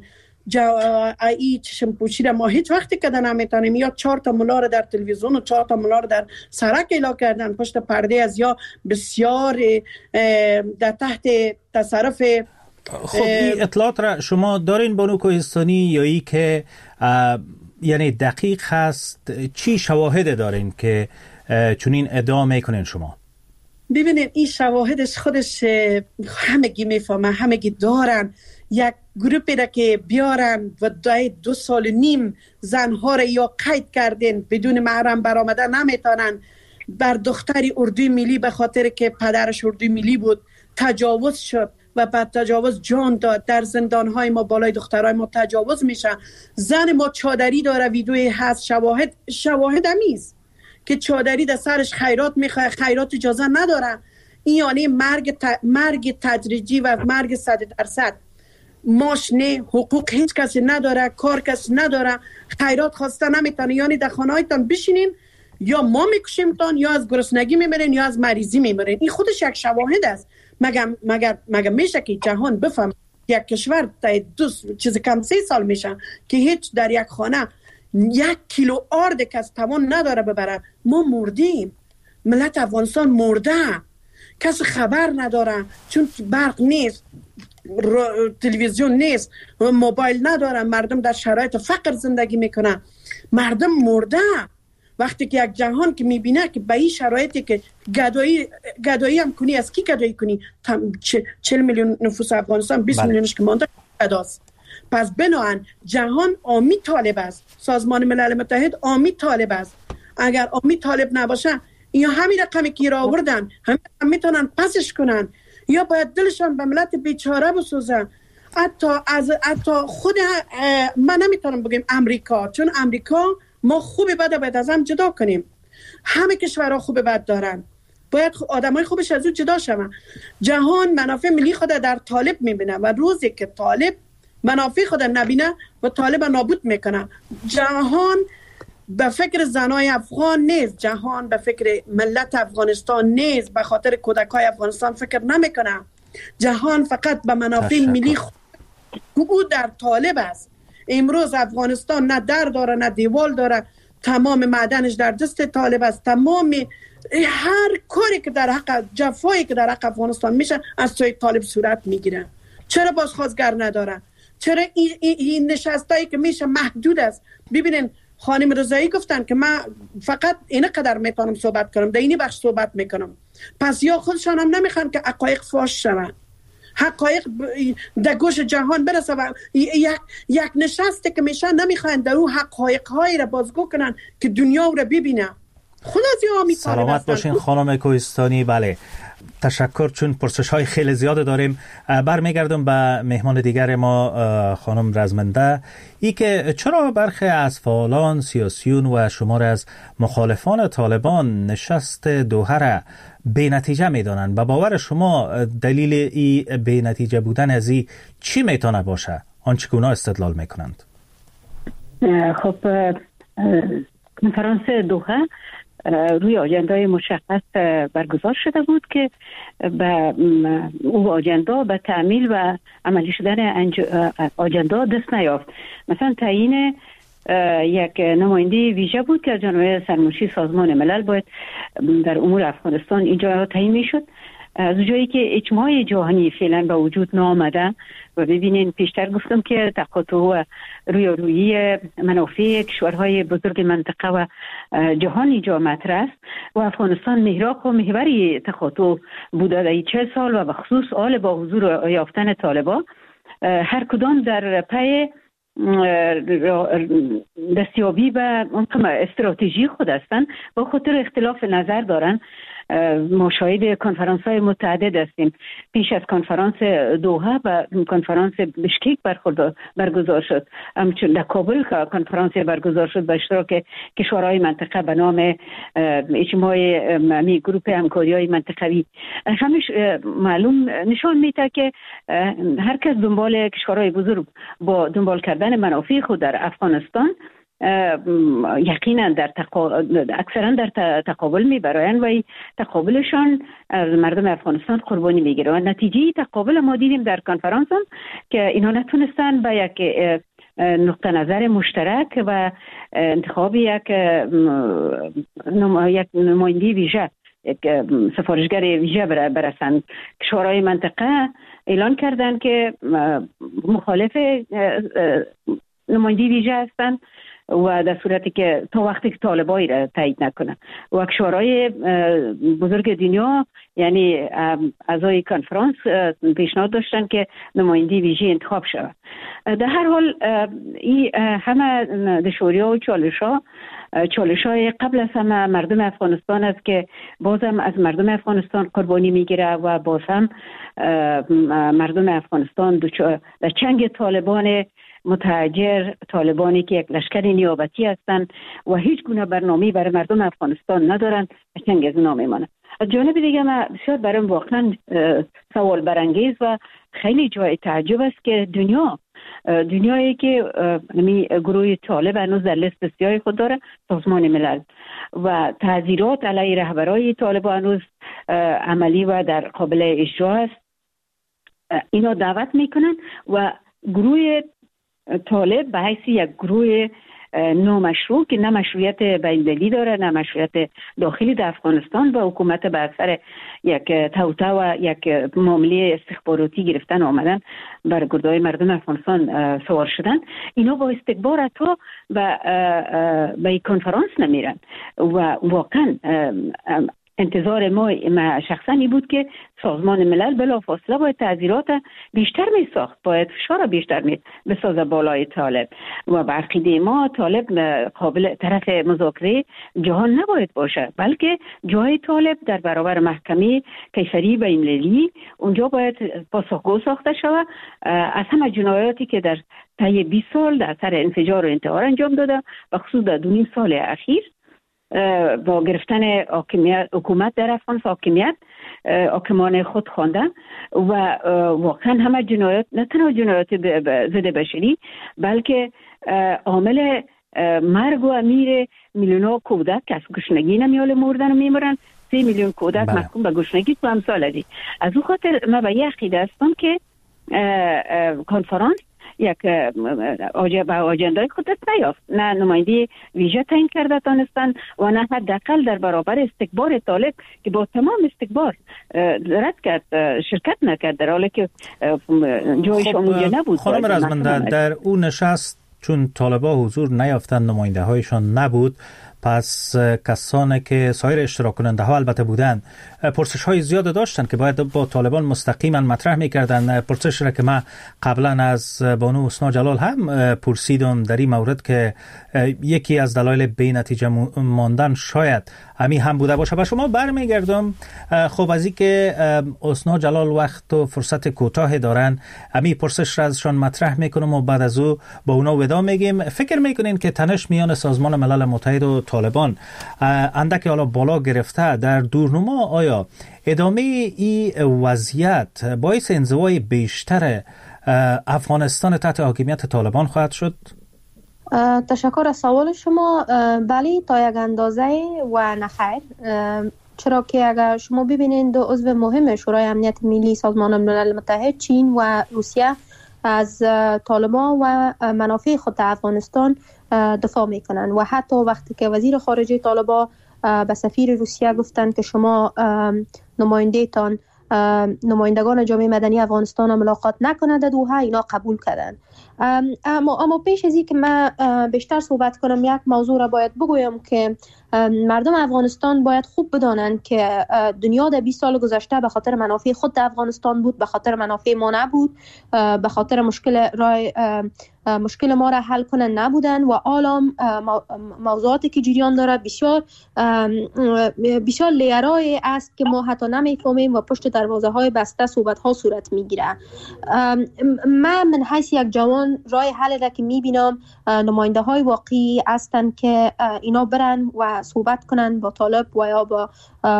ای چشم پوشیده ما هیچ وقتی که نمیتونیم یا 4 تا ملار در تلویزیون و 4 تا ملار در سرک اعلام کردن پشت پرده از یا بسیار در تحت تصرف. خب این اطلاعات را شما دارین بانو کوهستانی یا ای که یعنی دقیق هست؟ چی شواهد دارین که چنین ادعا میکنین شما؟ ببینید این شواهدش خودش همگی میفهمه، همگی دارن. یک گروپی را که بیارن و 2 سال و نیم زنها را یا قید کردن بدون محرم برآمدن نمیتونن. بر دختری اردوی ملی به خاطر که پدرش اردوی ملی بود تجاوز شد و بعد تجاوز جان داد. در زندانهای ما بالای دخترای ما تجاوز میشه. زن ما چادری داره، ویدیوی هست، شواهد همیست که چادری در سرش خیرات میخواه، خیرات اجازه نداره. این یعنی مرگ تدریجی و مرگ 100%. ماشنه حقوق هیچ کسی نداره، کار کسی نداره، خیرات خواسته نمیتونه. یعنی در خانه هایتان بشینین یا ما میکشیمتان یا از گرسنگی میمیرین یا از مریضی میمیرین. این خودش یک شواهد است. مگه میشه که جهان بفهم یک کشور تا 2 چیز کم 3 سال میشه که هیچ در یک خانه 1 کیلو آرد کس توان نداره ببره؟ ما مردیم، ملت افغانستان مرده، کسی خبر نداره چون برق نیست، تلویزیون نیست، موبایل ندارن، مردم در شرایط فقر زندگی میکنن، مردم مرده. وقتی که یک جهان که میبینه که به این شرایطی که گدایی هم کنی، از کی گدایی کنی؟ 40 میلیون نفوس افغانستان، 20 میلیونش که مانده گداست. پس بناهن جهان آمی طالب است، سازمان ملل متحد آمی طالب است. اگر آمی طالب نباشه یا همین رقمی که را آوردن همین میتونن پسش کنن یا باید دلشان به ملت بیچاره بسوزن. حتی خود من نمیتونم بگم امریکا، چون امریکا ما خوب بد باید از هم جدا کنیم. همه کشورها خوب بد دارن، باید آدمای خوبش از اون جدا شون. جهان منافع ملی خود در طالب میبینه و روزی که طالب منافع خود نبینه و طالب نابود میکنه. جهان به فکر زنای افغان نیست، جهان به فکر ملت افغانستان نیست، به خاطر کودکای افغانستان فکر نمیکنه. جهان فقط به منافع ملی خود در طالب است. امروز افغانستان نه در داره نه دیوال داره، تمام معدنش در دست طالب است. تمام هر کاری که در حق، جفایی که در حق افغانستان میشه از سوی طالب صورت میگیره. چرا بازخواستگر نداره؟ چرا این نشستایی که میشه محدود است؟ ببینین خانم رضایی گفتن که من فقط اینقدر میتونم صحبت کنم، در اینی بخش صحبت میکنم. پس یا خودشان هم نمیخوان که حقایق فاش شوند، حقایق در گوش جهان برسه و یک نشسته که میشه نمیخوان در اون حقایق هایی را بازگو کنن که دنیا را ببینه. خود از یا سلامت باشین خانم کوهستانی. بله تشکر. چون پرسش های خیلی زیاد داریم، برمیگردم به مهمان دیگر ما خانم رزمنده. ای که چرا برخی از فعالان سیاسیون و شمار از مخالفان طالبان نشست دوحه را بی نتیجه میدانند؟ به باور شما دلیل ای بی نتیجه بودن از ای چی میتونه باشه؟ آنچه که اونا استدلال میکنند. خب کنفرانس دوحه روی آجندای مشخص برگزار شده بود که به او آجندا به تعمیل و عملی شدن آجندا دست نیافت. مثلا تعیین یک نماینده ویژه بود که از جانب سرمنشی سازمان ملل باید در امور افغانستان اینجا تعیین میشد. از جایی که اجماع جهانی فعلا به وجود نامده و ببینین پیشتر گفتم که تقاطع و رویارویی منافع کشورهای بزرگ منطقه و جهان اینجا مطرح است و افغانستان محراق و محوری تقاطع بوده در 40 سال و به خصوص آل با حضور یافتن طالبان هر کدام در پی دستیابی به استراتژی خود هستند با خاطر اختلاف نظر دارن. ما شاهد کنفرانس های متعدد هستیم. پیش از کنفرانس دوحه و کنفرانس بشکیک برگزار شد. همچون در کابل کنفرانس برگزار شد به اشتراک کشورهای منطقه به نام اجماع گروپ همکاری های منطقوی. همیش معلوم نشان میده که هر کس دنبال کشورهای بزرگ با دنبال کردن منافع خود در افغانستان یقینا اکثرا در تقابل میبرایند و تقابلشان از مردم افغانستان قربانی میگیره و نتیجه تقابل ما دیدیم در کنفرانس هم که اینا نتونستن به یک نقطه نظر مشترک و انتخاب یک نماینده ویژه، یک سفارشگر ویژه برسند. کشورهای منطقه اعلان کردند که مخالف نماینده ویژه هستند و در صورتی که تا وقتی که طالبایی را تایید نکنن و کشورهای بزرگ دنیا یعنی اعضای کنفرانس پیشنهاد داشتن که نماینده ویژه انتخاب شود. در هر حال این همه دشواری‌ها و چالش‌های قبل از همه مردم افغانستان است که بازم از مردم افغانستان قربانی میگیره و باز هم مردم افغانستان در چنگ طالبان متحجر، طالبانی که یک لشکر نیابتی هستند و هیچ گونه برنامه‌ای برای مردم افغانستان ندارند، چنگ از اونا میمانند. از جانب دیگه من بسیار برام واقعا سوال برانگیز و خیلی جای تعجب است که دنیایی که گروه طالب هنوز در لیست سیاه خود داره، سازمان ملل، و تعذیرات علیه رهبرای طالب هنوز عملی و در قابل اجرا است، اینا دعوت میکنن و گروه طالب به حیث یک گروه نامشروع که نه مشروعیت بین‌المللی داره نه مشروعیت داخلی در افغانستان و حکومت به اثر یک توطئه و یک معامله استخباراتی گرفتن آمدن بر گردهای مردم افغانستان سوار شدن، اینا با استکبار تا به کنفرانس نمیرن و واقعا انتظار ما شخصا این بود که سازمان ملل بلافاصله باید تعذیرات بیشتر می ساخت، باید فشار بیشتر بسازه بالای طالب و به عقیده ما طالب قابل طرف مذاکره جهان نباید باشه، بلکه جای طالب در برابر محکمه کیفری بین‌المللی اونجا باید پاسخگو ساخته شود از همه جنایاتی که در طی 20 سال در اثر انفجار و انتحار انجام داده و خصوص در 2.5 سال اخیر با گرفتن حکومت در افغانستان، حاکمان خود خواندن و واقعا همه جنایات، نه تنها جنایات ضد بشری بلکه عامل مرگ و امیر میلیون‌ها کودک از گشنگی نمیاله مردن و میمرن. 3 میلیون کودک محکوم به گشنگی تو امثال از اون خاطر ما به عقیده هستم که کنفرانس یک آجندای خودت نیافت، نه نماینده ویژه تعیین کرده تانستن و نه حداقل در برابر استکبار طالب که با تمام استکبار رد کرد، شرکت نکرد، در حالی که جایش اونجا نبود. خانم رزمنده، در اون نشست چون طالبا حضور نیافتن، نماینده هایشان نبود، پس کسانی که سایر اشتراک کننده ها البته بودن پرسش های زیاد داشتن که باید با طالبان مستقیما مطرح میکردن. پرسش را که من قبلا از بانو حسنا جلال هم پرسیدم در این مورد که یکی از دلایل بی نتیجه ماندن شاید همین هم بوده باشه. و شما برمیگردم خب از این که حسنا جلال وقت و فرصت کوتاه دارن، همین پرسش را ازشان مطرح میکنم و بعد از او با اونا ودا میگیم. فکر میکنین که تنش میان سازمان ملل متحد و طالبان اندک حالا بالا گرفته در دورنما، آیا ادامه این وضعیت باعث انزوای بیشتر افغانستان تحت حاکمیت طالبان خواهد شد؟ تشکر از سوال شما. بله تا یک اندازه و نخیر، چرا که اگر شما ببینید دو عضو مهم شورای امنیت ملی سازمان ملل متحد، چین و روسیه، از طالبان و منافع خود در افغانستان دفاع میکنن و حتی وقتی که وزیر خارجه طالبان به سفیر روسیه گفتن که شما نمایندگان جامعه مدنی افغانستان ملاقات نکنند در دوحه، اینا قبول کردن. اما پیش از این که من بیشتر صحبت کنم، یک موضوع را باید بگویم که مردم افغانستان باید خوب بدانند که دنیا در 20 سال گذشته به خاطر منافع خود در افغانستان بود، به خاطر منافع ما نبود، به خاطر مشکل ما را حل کنن نبودن و عالم موضوعاتی که جریان داره بسیار لیرای است که ما حتی نمیفهمیم و پشت دروازه های بسته صحبت ها صورت میگیره. من حیث یک جوان راه حل را که میبینم نماینده های واقعی هستند که اینا برن و صحبت کنن با طالب و یا با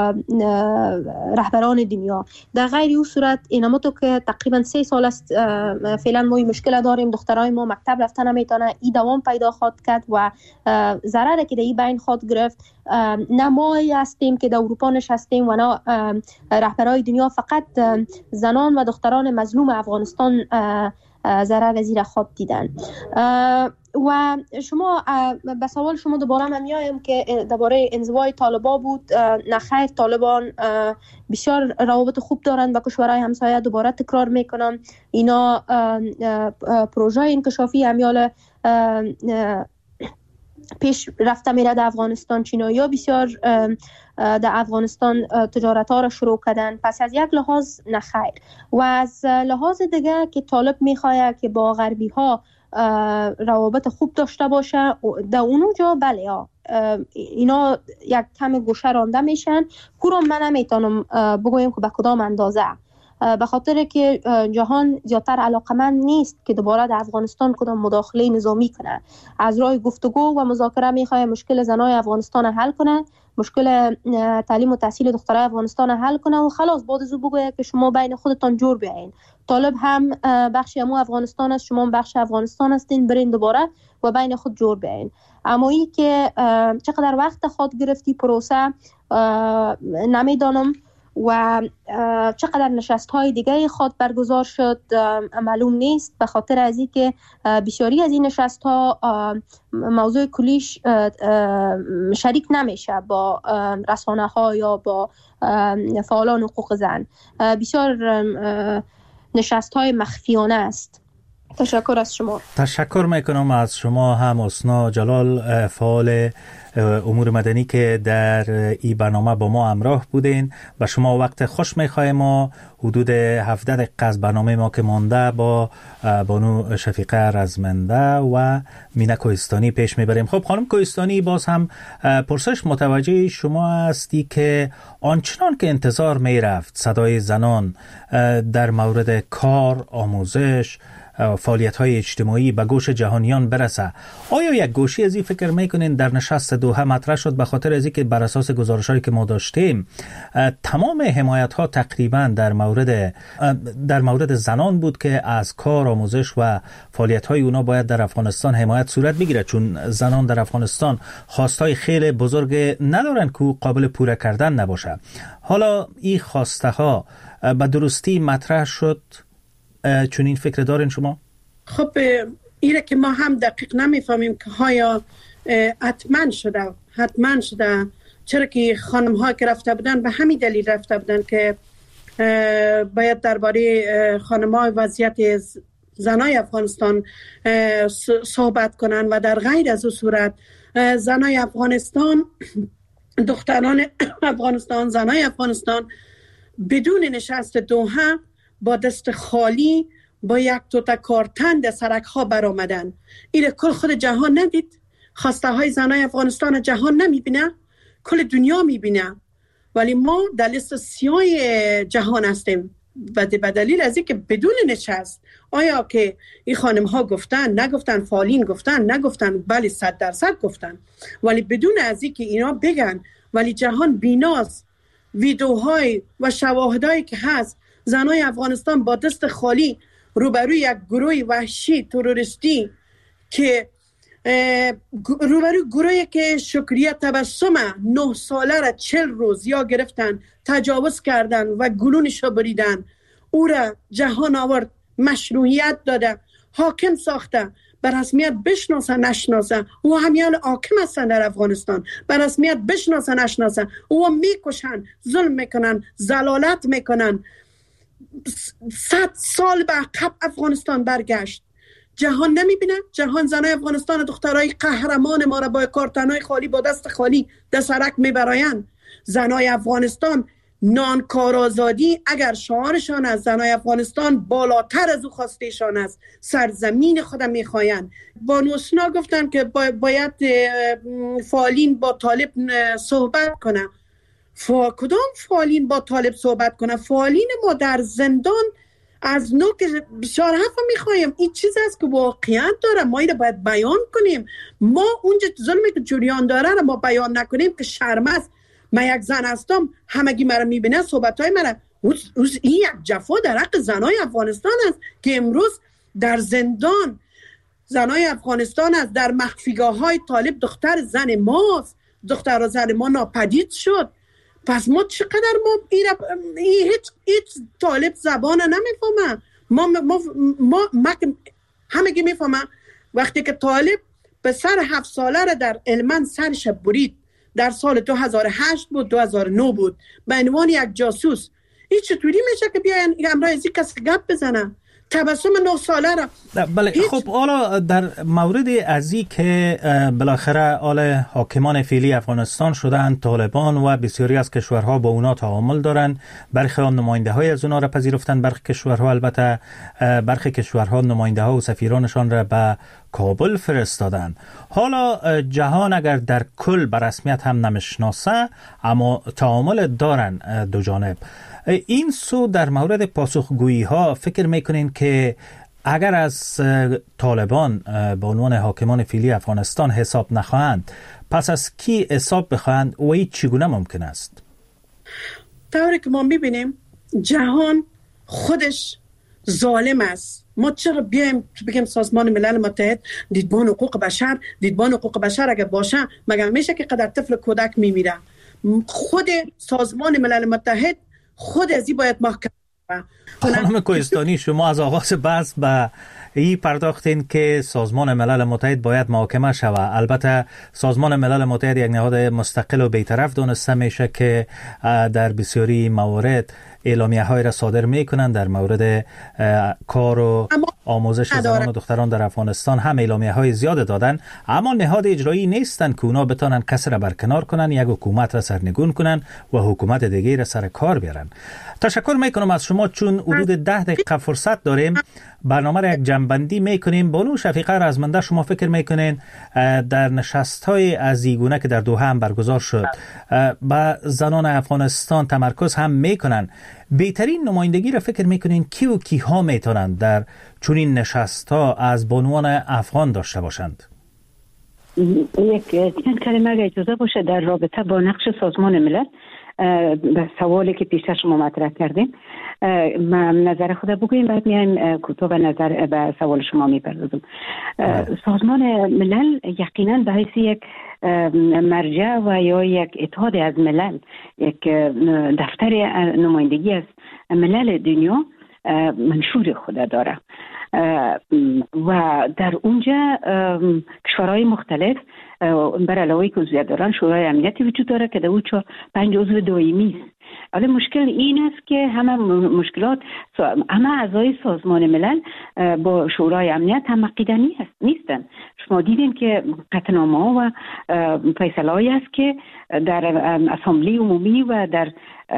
رهبران دنیا. در غیر این صورت اینما تو که تقریبا 3 سال است فعلا ما مشکل داریم، دخترای ما مکتب رفتن نمیتونه، این دوام پیدا خواهد کرد و ضرره که در این بین خواهد گرفت. نه ما هستیم که در اروپا نشستیم و نه رهبرای دنیا، فقط زنان و دختران مظلوم افغانستان ضرر زیر خود دیدن. و شما به سوال شما دوباره من میایم که درباره انزوای طالبان بود. نخیر، طالبان بسیار روابط خوب دارند با کشورهای همسایه. دوباره تکرار میکنم اینا پروژه انکشافی امیال پیش رفته میره در افغانستان. چینایی‌ها بسیار در افغانستان تجارت ها را شروع کردن. پس از یک لحاظ نخیر و از لحاظ دیگه که طالب میخواه که با غربی ها روابط خوب داشته باشه، در اونجا بله اینا یک کم گوشه رانده میشن. کورم من نمیتونم بگویم که به کدام اندازه، به خاطر که جهان زیادتر علاقمند نیست که دوباره در افغانستان کدام مداخله نظامی کنه. از راه گفتگو و مذاکره میخواد مشکل زنای افغانستان حل کنه، مشکل تعلیم و تحصیل دخترای افغانستان حل کنه و خلاص بعد از او بگه که شما بین خودتان جور بیاین. طالب هم بخشی امو افغانستان است، شما هم بخش افغانستان هستین، برین دوباره و بین خود جور بیاین. اما این که چقدر وقت خود گرفتی پروسه نمیدانم و چقدر نشست های دیگه خود برگزار شد معلوم نیست، به خاطر از این که بسیاری از این نشست ها موضوع کلیش شریک نمیشه با رسانه ها یا با فعالان حقوق زن. بسیار نشست های مخفیانه است. تشکر از شما. تشکر میکنم از شما هم حسنا جلال، فعال امور مدنی که در این برنامه با ما همراه بودین. و شما وقت خوش میخوایم و حدود 17 دقیقه از برنامه ما که مانده با بانو شفیقه رزمنده و مینا کوهستانی پیش میبریم. خب خانم کوهستانی، باز هم پرسش متوجه شما هستی که آنچنان که انتظار میرفت صدای زنان در مورد کار، آموزش، فعالیت‌های اجتماعی به گوش جهانیان برسه. آیا یک گوشی از این فکر میکنین در نشست دوحه مطرح شد؟ به خاطر از اینکه بر اساس گزارش‌هایی که ما داشتیم تمام حمایت‌ها تقریبا در مورد زنان بود که از کار، آموزش و فعالیت‌های اونا باید در افغانستان حمایت صورت بگیره، چون زنان در افغانستان خواستای خیلی بزرگ ندارن که قابل پوره کردن نباشه. حالا این خواسته ها به درستی مطرح شد، چون این فکر دارین شما؟ خب ایره که ما هم دقیق نمیفهمیم که ها حتما شده چرا که خانم ها که رفته بودن به همین دلیل رفته بودن که باید درباره خانم ها وضعیت زنای افغانستان صحبت کنن و در غیر از او صورت زنای افغانستان، دختران افغانستان، زنای افغانستان بدون نشست دوحه با دست خالی با یک توته کارتن در سرک ها برآمدن. این کل خود جهان ندید؟ خواسته های زنای افغانستان جهان نمیبینه؟ کل دنیا میبینه، ولی ما در لیست سیاه جهان هستیم و به دلیل از اینکه بدون نشست، آیا که این خانم ها گفتن نگفتن، فعالین گفتن نگفتن، بله 100% گفتن، ولی بدون از اینکه اینا بگن، ولی جهان بیناست. ویدیوهای و شواهدایی که هست زنای افغانستان با دست خالی روبروی یک گروه وحشی تروریستی که روبروی گروهی که شکریه تبسم 9 ساله را 40 روز یا گرفتن، تجاوز کردن و گلونش را بریدن، او را جهان آورد، مشروعیت داده، حاکم ساخته، به رسمیت بشناسه نشناسه، او همیان حاکم هستن در افغانستان، به رسمیت بشناسه نشناسه، او میکشن، ظلم میکنن، ضلالت میکنن. 100 سال به عقب افغانستان برگشت. جهان نمیبینه؟ جهان زنای افغانستان، دخترای قهرمان ما را با کارتنای خالی، با دست خالی در سرک میبراین. زنای افغانستان نان کار آزادی اگر شعارشان از زنای افغانستان بالاتر از او خواستهشان است، سرزمین خودم میخواین. بانو حسنا گفتن که باید فعالین با طالب صحبت کنه. کدام فعالین با طالب صحبت کنه؟ فعالین ما در زندان از نوک بسیار حرفا میخوایم. این چیز است که واقعیت داره، ما اینو باید بیان کنیم. ما اونجا ظلمی که جریان داره رو ما بیان نکنیم که شرم است. من یک زن هستم، همگی مرا میبینه، صحبتهای مرا، این یک جفا در حق زنای افغانستان است که امروز در زندان زنای افغانستان است، در مخفیگاه های طالب دختر زن ماست، دختر و زن ما ناپدید شد. پس ما چقدر هیچ طالب زبان نمیفهمه. ما همگی میفهمه وقتی که طالب به سر 7 ساله را در علمان سرش برید، در سال 2008 بود 2009 بود، به عنوان یک جاسوس. این چطوری میشه که بیاین امرای از این کس گپ بزنن؟ تبسم 9 ساله را. بله خب حالا در مورد از این که بالاخره حاکمان فعلی افغانستان شدن طالبان و بسیاری از کشورها با اونا تعامل دارن، برخی نماینده های از اونا را پذیرفتن، برخی کشورها البته برخی کشورها نماینده ها و سفیرانشان را به کابل فرستادن. حالا جهان اگر در کل به رسمیت هم نمیشناسه اما تعامل دارن دو جانب. این سو در مورد پاسخگویی ها فکر میکنین که اگر از طالبان به عنوان حاکمان فعلی افغانستان حساب نخواهند، پس از کی حساب بخواهند و این چگونه ممکن است؟ طوری که ما میبینیم جهان خودش ظالم است. ما چرا بیایم بگیم سازمان ملل متحد دیدبان حقوق بشر اگر باشه مگر میشه که قدر طفل کودک میمیره؟ خود سازمان ملل متحد خود از این باید محکم کنه. خانم کوهستانی، شما از آغاز بحث به این پرداختین که سازمان ملل متحد باید محاکمه شود. البته سازمان ملل متحد یک نهاد مستقل و بی‌طرف دانسته میشه که در بسیاری موارد اعلامیه های را صادر میکنن. در مورد کار و آموزش زنان و دختران در افغانستان هم اعلامیه های زیاد دادن، اما نهاد اجرایی نیستن که اونا بتانن کسی را برکنار کنن، یک حکومت را سرنگون کنن و حکومت دیگه را سر کار بیارن. تشکر میکنم از شما. چون حدود 10 دقیقه فرصت داریم، برنامه را یک جنبندی میکنیم. بانو شفیقه رزمنده، شما فکر میکنین در نشست های از این گونه که در دوحه هم برگزار شد با زنان افغانستان تمرکز هم میکنن، بهترین نمایندگی را فکر میکنین کی و کیها میتونند در چنین نشست‌ها از بانوان افغان داشته باشند؟ چند کلمه اگه اجازه باشه در رابطه با نقش سازمان ملل به سوالی که پیشتر شما مطرح کردیم نظر خود بگویم، بعد میایم کوتاه به سوال شما میپردازم. سازمان ملل یقینا به حیث یک مرجع و یا یک اتحاد از ملل، یک دفتر نمایندگی از ملل دنیا منشور خود داره و در اونجا کشورهای مختلف بر علاوه که عضویت دارن شورای امنیتی وجود داره که در اون 5 عضو دائمی است. ولی مشکل این است که همه اعضای سازمان ملل با شورای امنیت هم عقیده نیستن. شما دیدین که قطعنامه ها و فیصله‌ای است که در اسامبلی عمومی و در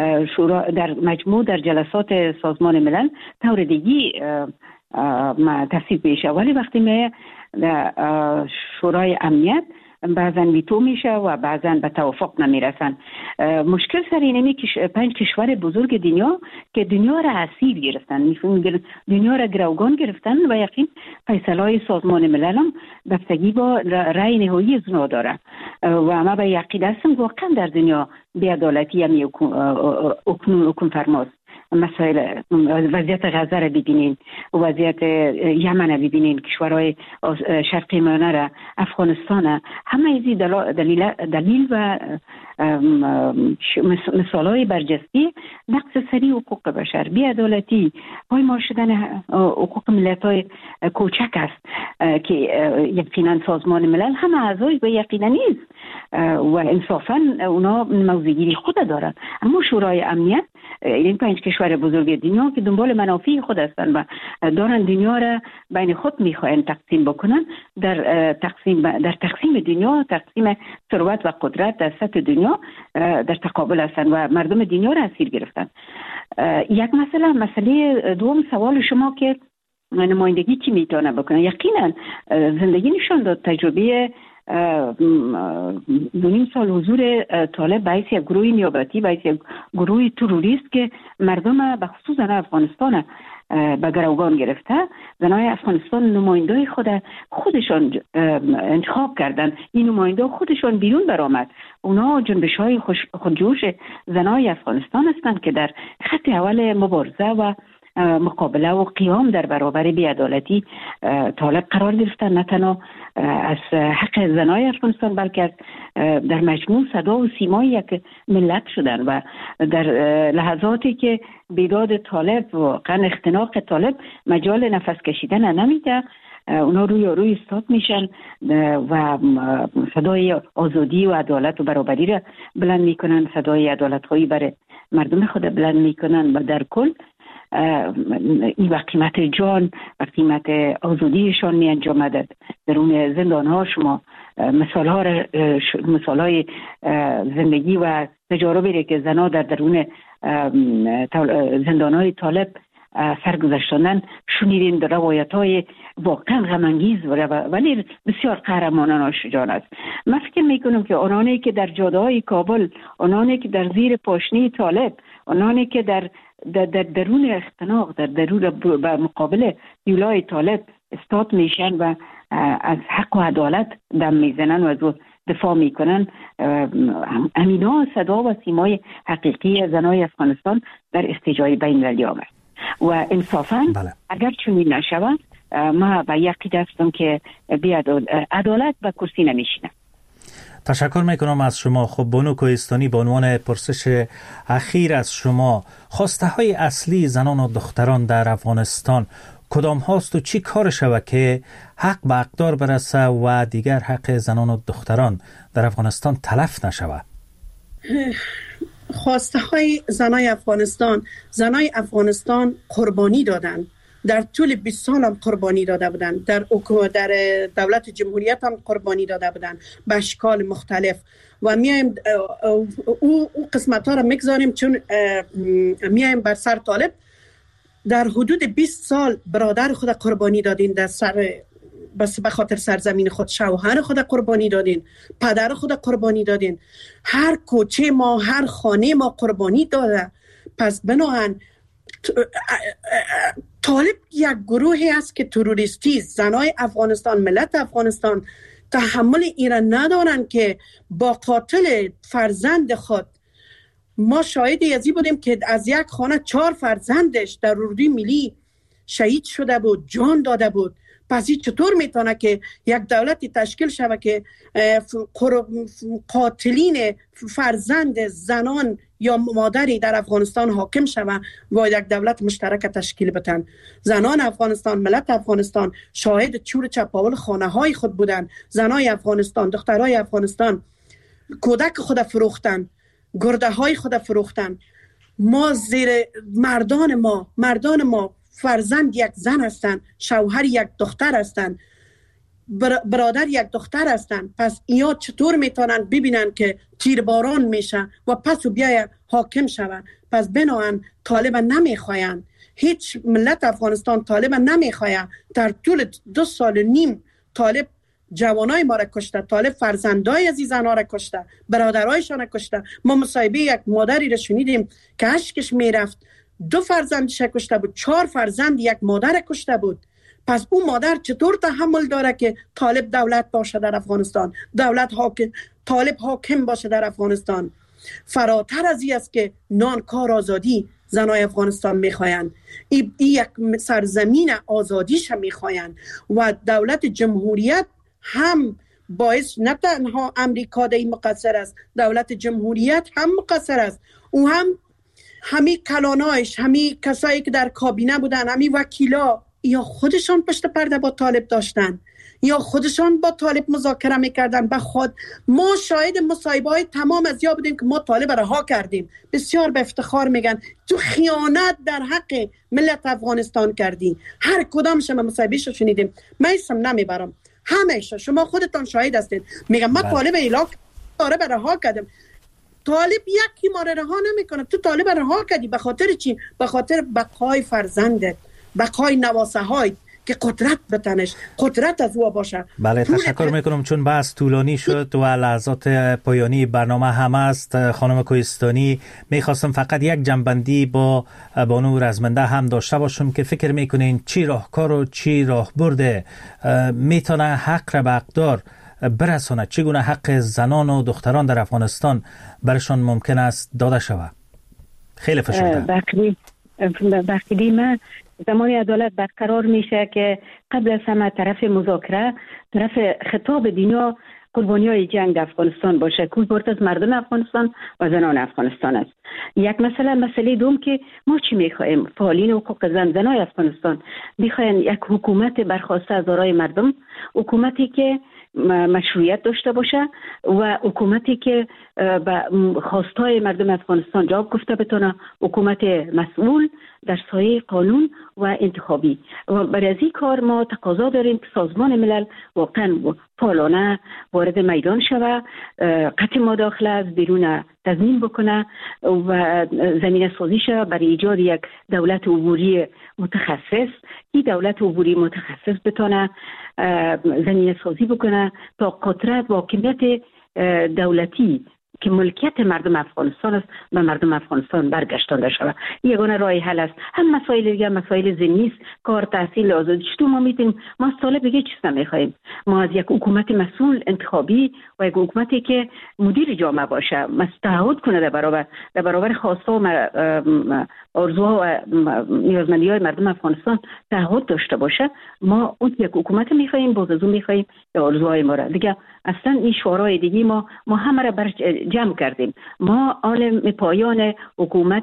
جلسات سازمان ملل توردگی تصویب میشه، ولی وقتی میه شورای امنیت بعضا ویتو میشه و بعضا به توافق نمیرسن. مشکل سر اینه که 5 کشور بزرگ دنیا که دنیا را اسیر گرفتن، دنیا را گروگان گرفتن و یقین فیصله‌های سازمان ملل هم بستگی با رأی نهایی از اونا داره و ما به یقین هستم واقعا در دنیا بی‌عدالتی هم حکم فرماست. مسائل وضعیت غزه را ببینین، وضعیت یمن را ببینین، کشورهای شرقی میانه را، افغانستان را، همه ایزی دلیل و مثالهای برجسته نقص سریع حقوق بشر، بی‌عدالتی، پایمال شدن حقوق ملت‌های کوچک است که یقینا سازمان ملل همه اعضای به یقینا نیست و انصافا اونا موضع‌گیری خود دارن، اما شورای امنیت این 5 کشور بزرگ دنیا که دنبال منافع خود هستند و دارن دنیا را بین خود میخواین تقسیم بکنن، در تقسیم دنیا، تقسیم ثروت و قدرت در سطح دنیا در تقابل هستند و مردم دنیا را اسیر گرفتن. یک مسئله دوم سوال شما که نمایندگی کی میتونه بکنه، یقینا زندگی نشان داد تجربه 2.5 سال حضور طالب باعث یک گروه نیابتی، باعث یک گروه تروریست که مردم به خصوص زنان افغانستان به گروگان گرفته. زنای افغانستان نماینده خودشان انتخاب کردن، این نماینده خودشان بیرون برآمد. اونا جنبش‌های خودجوش زنای افغانستان هستند که در خط اول مبارزه و مقابله و قیام در برابر بی‌عدالتی طالب قرار گرفتن، نه تنها از حق زنای افغانستان بلکه در مجموع صدا و سیمای یک ملت شدن و در لحظاتی که بیداد طالب و اختناق طالب مجال نفس کشیدن نمیده، اونا روی ایستاد میشن و صدای آزادی و عدالت و برابری را بلند میکنن، صدای عدالت خواهی برای مردم خود بلند میکنن و در کل این و قیمت جان و قیمت آزادیشان می انجامد. درون زندان ها شما مثال های زندگی و تجاربی که زنها در درون زندان های طالب سرگذشتاندن شنیدین، در روایت های واقعا غم‌انگیز ولی بسیار قهرمانانه و شجاع است. من فکر میکنم که آنانی که در جاده های کابل، آنانی که در زیر پاشنه طالب، آنانی که در درون اختناق، در درون به مقابل دیولای طالب استاد میشن و از حق و عدالت دم میزنن و از دفاع میکنن، امینا صدا و سیمای حقیقی زنای افغانستان در استجای بین المللی آمد و انصافا اگر چنین نشود ما به یقین هستم که عدالت به کرسی نمیشینه. تشکر میکنم از شما. خب بانو کوهستانی، به عنوان پرسش اخیر از شما، خواسته های اصلی زنان و دختران در افغانستان کدام هاست و چی کار شود که حق به اقدار برسه و دیگر حق زنان و دختران در افغانستان تلف نشود؟ خواسته های زنای افغانستان قربانی دادن، در طول 20 سال هم قربانی داده بودن، در دولت جمهوریت هم قربانی داده بودن به اشکال مختلف و میایم او قسمت ها را میگذاریم چون میایم بر سر طالب. در حدود 20 سال برادر خود قربانی دادین، در سر بس به خاطر سرزمین خود، شوهر خود قربانی دادین، پدر خود قربانی دادین، هر کوچه ما، هر خانه ما قربانی داده. پس بناهن طالب یک گروهی است که تروریستی، زنای افغانستان، ملت افغانستان تحمل ایران ندارن که با قاتل فرزند خود. ما شاهدی ازی بودیم که از یک خانه 4 فرزندش در اردوی ملی شهید شده بود، جان داده بود. پس این چطور میتونه که یک دولتی تشکیل شوه که قاتلین فرزند زنان یا مادری در افغانستان حاکم شوه و یک دولت مشترک تشکیل بتن؟ زنان افغانستان، ملت افغانستان شاهد چور چپاول خانه های خود بودن. زنای افغانستان، دخترای افغانستان کودک خود فروختن، گرده های خود فروختن. ما زیر مردان ما فرزند یک زن هستند، شوهر یک دختر هستند، برادر یک دختر هستند. پس اینا چطور میتونن ببینن که تیرباران میشه و پس و بیای حاکم شون؟ پس بناهن طالب نمیخواین، هیچ ملت افغانستان طالب نمیخواین. در طول 2.5 سال طالب جوانای ما را کشته، طالب فرزندای از این زنها را کشته، برادرایشان را کشته. ما مصاحبه یک مادری را شنیدیم که اشکش میرفت، 2 فرزندش کشته بود، 4 فرزند یک مادر کشته بود. پس اون مادر چطور تحمل داره که طالب دولت باشه در افغانستان، طالب حاکم باشه در افغانستان؟ فراتر از این است که نان، کار، آزادی زنای افغانستان میخواین. این یک سرزمین آزادیش میخواین و دولت جمهوریت هم باعث نه تنها امریکا در این مقصر است، دولت جمهوریت هم مقصر است. او هم همین کلانایش، همین کسایی که در کابینه بودن، همین وکیلا، یا خودشان پشت پرده با طالب داشتن یا خودشان با طالب مذاکره میکردن. به خود ما شاهد مصاحبه‌های تمام از یا بودیم که ما طالب رها کردیم. بسیار به افتخار میگن تو خیانت در حق ملت افغانستان کردی. هر کدام شما مصاحبهشو شنیدیم، من اسم نمیبرم، همیشه شما خودتان شاهد هستید. میگم ما طالب طالب رها کردیم. طالب یکی ما رها نمیکنه. تو طالب رها کردی به خاطر چی؟ به خاطر بقای فرزندت، بقای نواسه های که قدرت بتنش، قدرت از او باشه. بله، تشکر میکنم چون بحث طولانی شد و لحظات پایانی برنامه هم است. خانم کوهستانی، میخواستم فقط یک جنبندی با بانو رزمنده هم داشته باشم که فکر میکنین چی راهکار و چی راه برده میتونه حق را به حقدار برسونه؟ چگونه حق زنان و دختران در افغانستان برشان ممکن است داده شود؟ خیلی فشرده. وقتی من زمانی عدالت برقرار میشه که قبل از همه طرف مذاکره، طرف خطاب دنیا قربانیای جنگ افغانستان باشه که بورت از مردم افغانستان و زنان افغانستان است. یک مسئله دوم که ما چی میخوایم؟ فعالین حقوق زنای افغانستان میخواین یک حکومت برخواسته از آرای مردم، حکومتی که مشروعیت داشته باشه و حکومتی که به خواستهای مردم افغانستان جواب گفته بتونه، حکومت مسئول در سایه قانون و انتخابی. و برای از این کار ما تقاضا داریم که سازمان ملل واقعا فعالانه وارد میدان شود، قطع مداخله از بیرون تضمین بکنه و زمینه سازی شود برای ایجاد یک دولت عبوری متخصص. این دولت عبوری متخصص بتونه زمینه سازی بکنه تا قدرت و حاکمیت دولتی که ملکیت مردم افغانستان است به مردم افغانستان برگشتانده شود. یگانه راه حل است. هم مسائل دیگه، مسائل ذهنی است، کار، تحصیل، آزادی. چطور ما میتونیم؟ ما از طالب دیگه چیز نمیخوایم. ما از یک حکومت مسئول انتخابی و یک حکومتی که مدیر جامعه باشه، تعهد کنه در برابر خواست‌ها و آرزوها و نیازمندی‌های مردم افغانستان تعهد داشته باشه. ما اون یک حکومت میخوایم، باز از اون میخوایم آرزوهای ما را. دیگه اصلا این شعارهای دیگه ما همه را جمع کردیم. ما آن پایان حکومت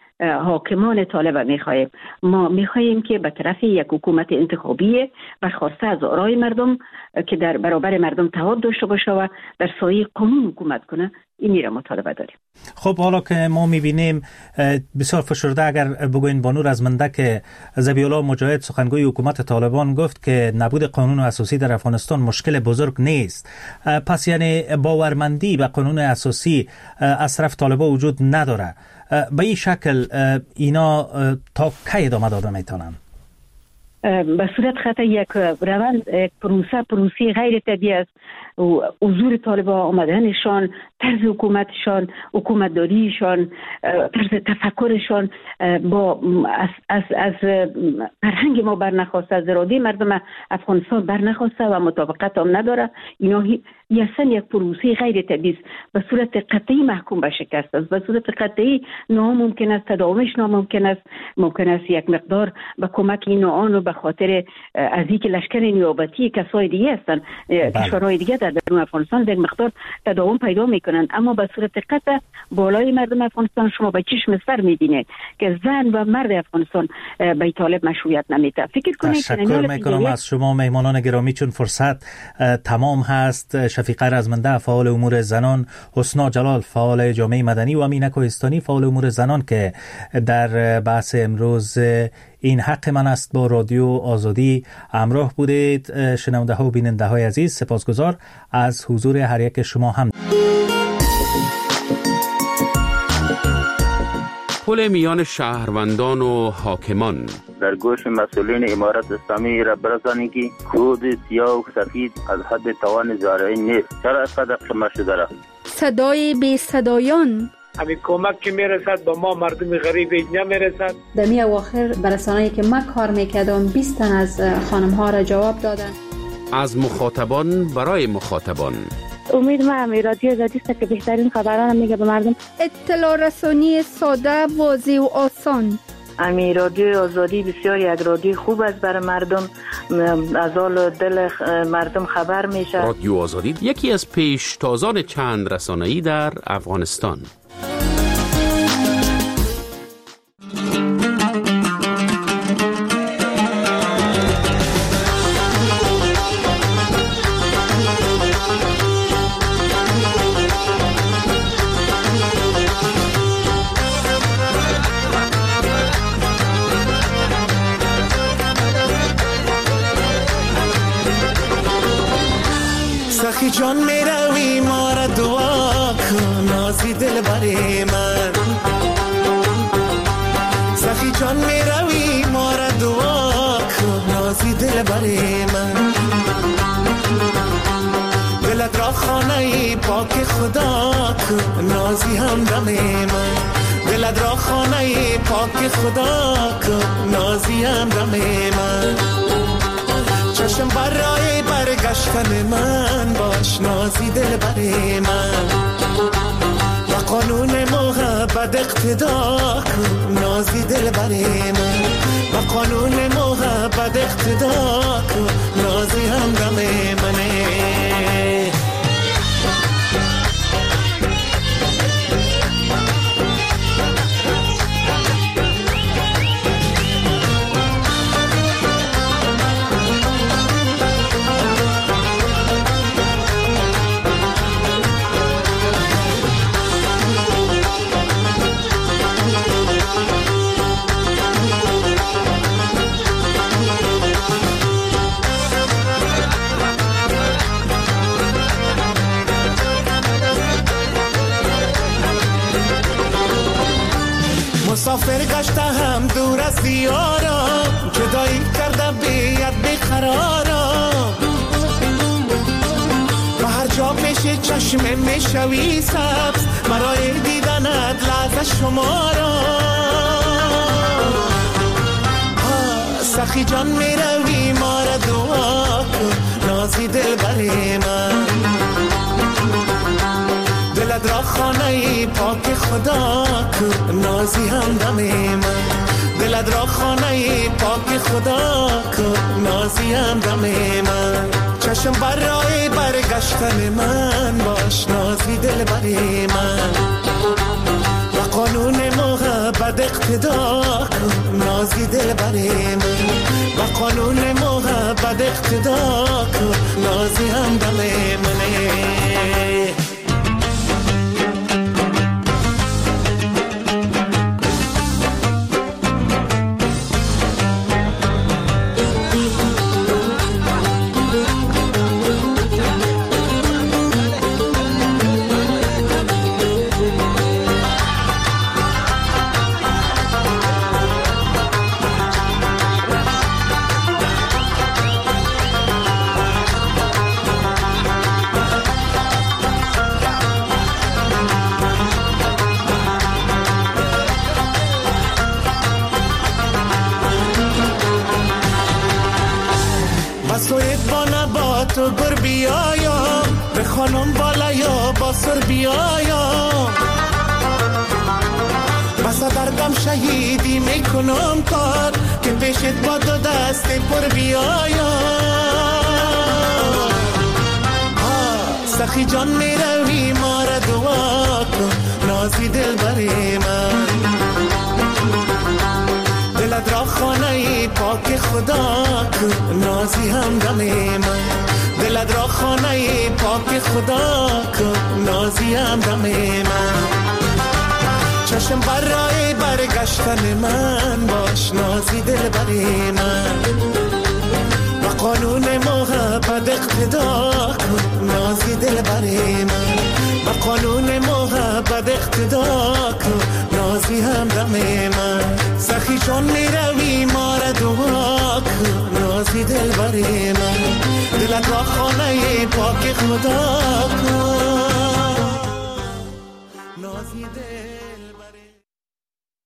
حاکمان طالب میخواهیم. ما میخواهیم که به طرف یک حکومت انتخابی برخواسته از آرای مردم که در برابر مردم تعهد داشته باشه و در سایه قانون حکومت کنه. این را مطالبه داریم. خب حالا که ما میبینیم بسیار فشرده، اگر بگوین بانو رزمنده که ذبیح‌الله مجاهد سخنگوی حکومت طالبان گفت که نبود قانون اساسی در افغانستان مشکل بزرگ نیست، پس یعنی باورمندی به قانون اساسی از طرف طالبان وجود نداره. به این شکل اینا تا کی ادامه داده میتونن؟ به صورت خطا یک روند، یک پروسه غیر طبیعی است. و حضور طالبان، آمدنشان، طرز حکومتشان، حکومتداریشان، طرز تفکرشان با از فرهنگ ما برنخواسته، از اراده مردم افغانستان برنخواسته و مطابقت هم نداره. اینا اصلا یک پروسه غیر طبیعی است، به صورت قطعی محکوم به شکست است، به صورت قطعی ناممکن است، تداومش ناممکن است. ممکن است یک مقدار به کمک این آن و به خاطر از اینکه لشکر نیابتی کسای دیگه هستند، کشورهای دیگه در درون افغانستان یک مقدار تداوم پیدا میکنند، اما به صورت قطع بالای مردم افغانستان شما به چشم سر میبینید که زن و مرد افغانستان به طالب مشروعیت نمیده. فکر کنید. تشکر میکنم از شما مهمانان گرامی. چون فرصت تمام هست، شفیقه رزمنده فعال امور زنان، حسنا جلال فعال جامعه مدنی و امینه کوهستانی فعال امور زنان که در بحث امروز این حق من است با رادیو آزادی همراه بودید. شنونده ها و بیننده های عزیز، سپاسگزار از حضور هر یک شما هم. پل میان شهروندان و حاکمان. در گوش مسئولین امارت اسلامی را برسانید که کود سیاه و سفید از حد توان زارعی نیست. چرا اینقدر قمه شده را؟ صدای بی صدایان. همین کمک که میرسد با ما مردم غریب نمیرسد. دمی اواخر برسانه‌ای که من کار میکردم 20 تن از خانم ها را جواب دادن. از مخاطبان برای مخاطبان. امید ما رادیو آزادی است که بهترین خبران میگه به مردم. اطلاع رسانی ساده، واضح و آسان. رادیو آزادی بسیار یک رادیو خوب است برای مردم، از حال دل مردم خبر میشه. رادیو آزادی یکی از پیشتازان چند رسانه‌ای در افغانستان. سخی جان میروی ما را دعا کن نازی دل بری من. سخی جان میروی ما را دعا کن نازی دل بری من. دلت را خانه پاک خدا کن نازی همدم من. دلت را خانه پاک خدا کن نازی همدم من. چشم برای برگشتن من باش نازی دل بری من. و قانون محبت اقتدا کن نازی دل بری من. و قانون محبت اقتدا کن نازی همدم منه. مسافر گشتم دور از دیارم، جدایی کردم بیاد بیقرارم. و هر جا میشه چشمه میشوی سبز، مرای دیدنت لحظه شمارم. سخی جان میروی ما را دعا کن نازی دل بری من. دلت را خانه پاک خدا کن نازی همدم من. دلت را خانه پاک خدا کن نازی همدم من. چشم برای برگشتن من باش نازی دل بری من. و قانون محبت اقتدا کن نازی دل بری من. و قانون محبت اقتدا کن نازی همدم منه. تو گر بیایم به خانم بالا یا با سر بیایم بسا دردم شهیدی میکنم کار که پیشت با دو دست پر بیایم سخی جان میروی ما را دعا کن نازی دل بری من دلت را خانه پاک خدا کن نازی همدم من دلت را خانه پاک خدا کن نازی همدم من چشم بر راه برگشتن من باش نازی دل بری من با قانون محبت اقتدا کن نازی دل بری من با قانون محبت اقتدا کن نازی همدم من سخی چون میروی ما را دعا کن نازی دل بری من دلت را خانه پاک خدا کن نازی دل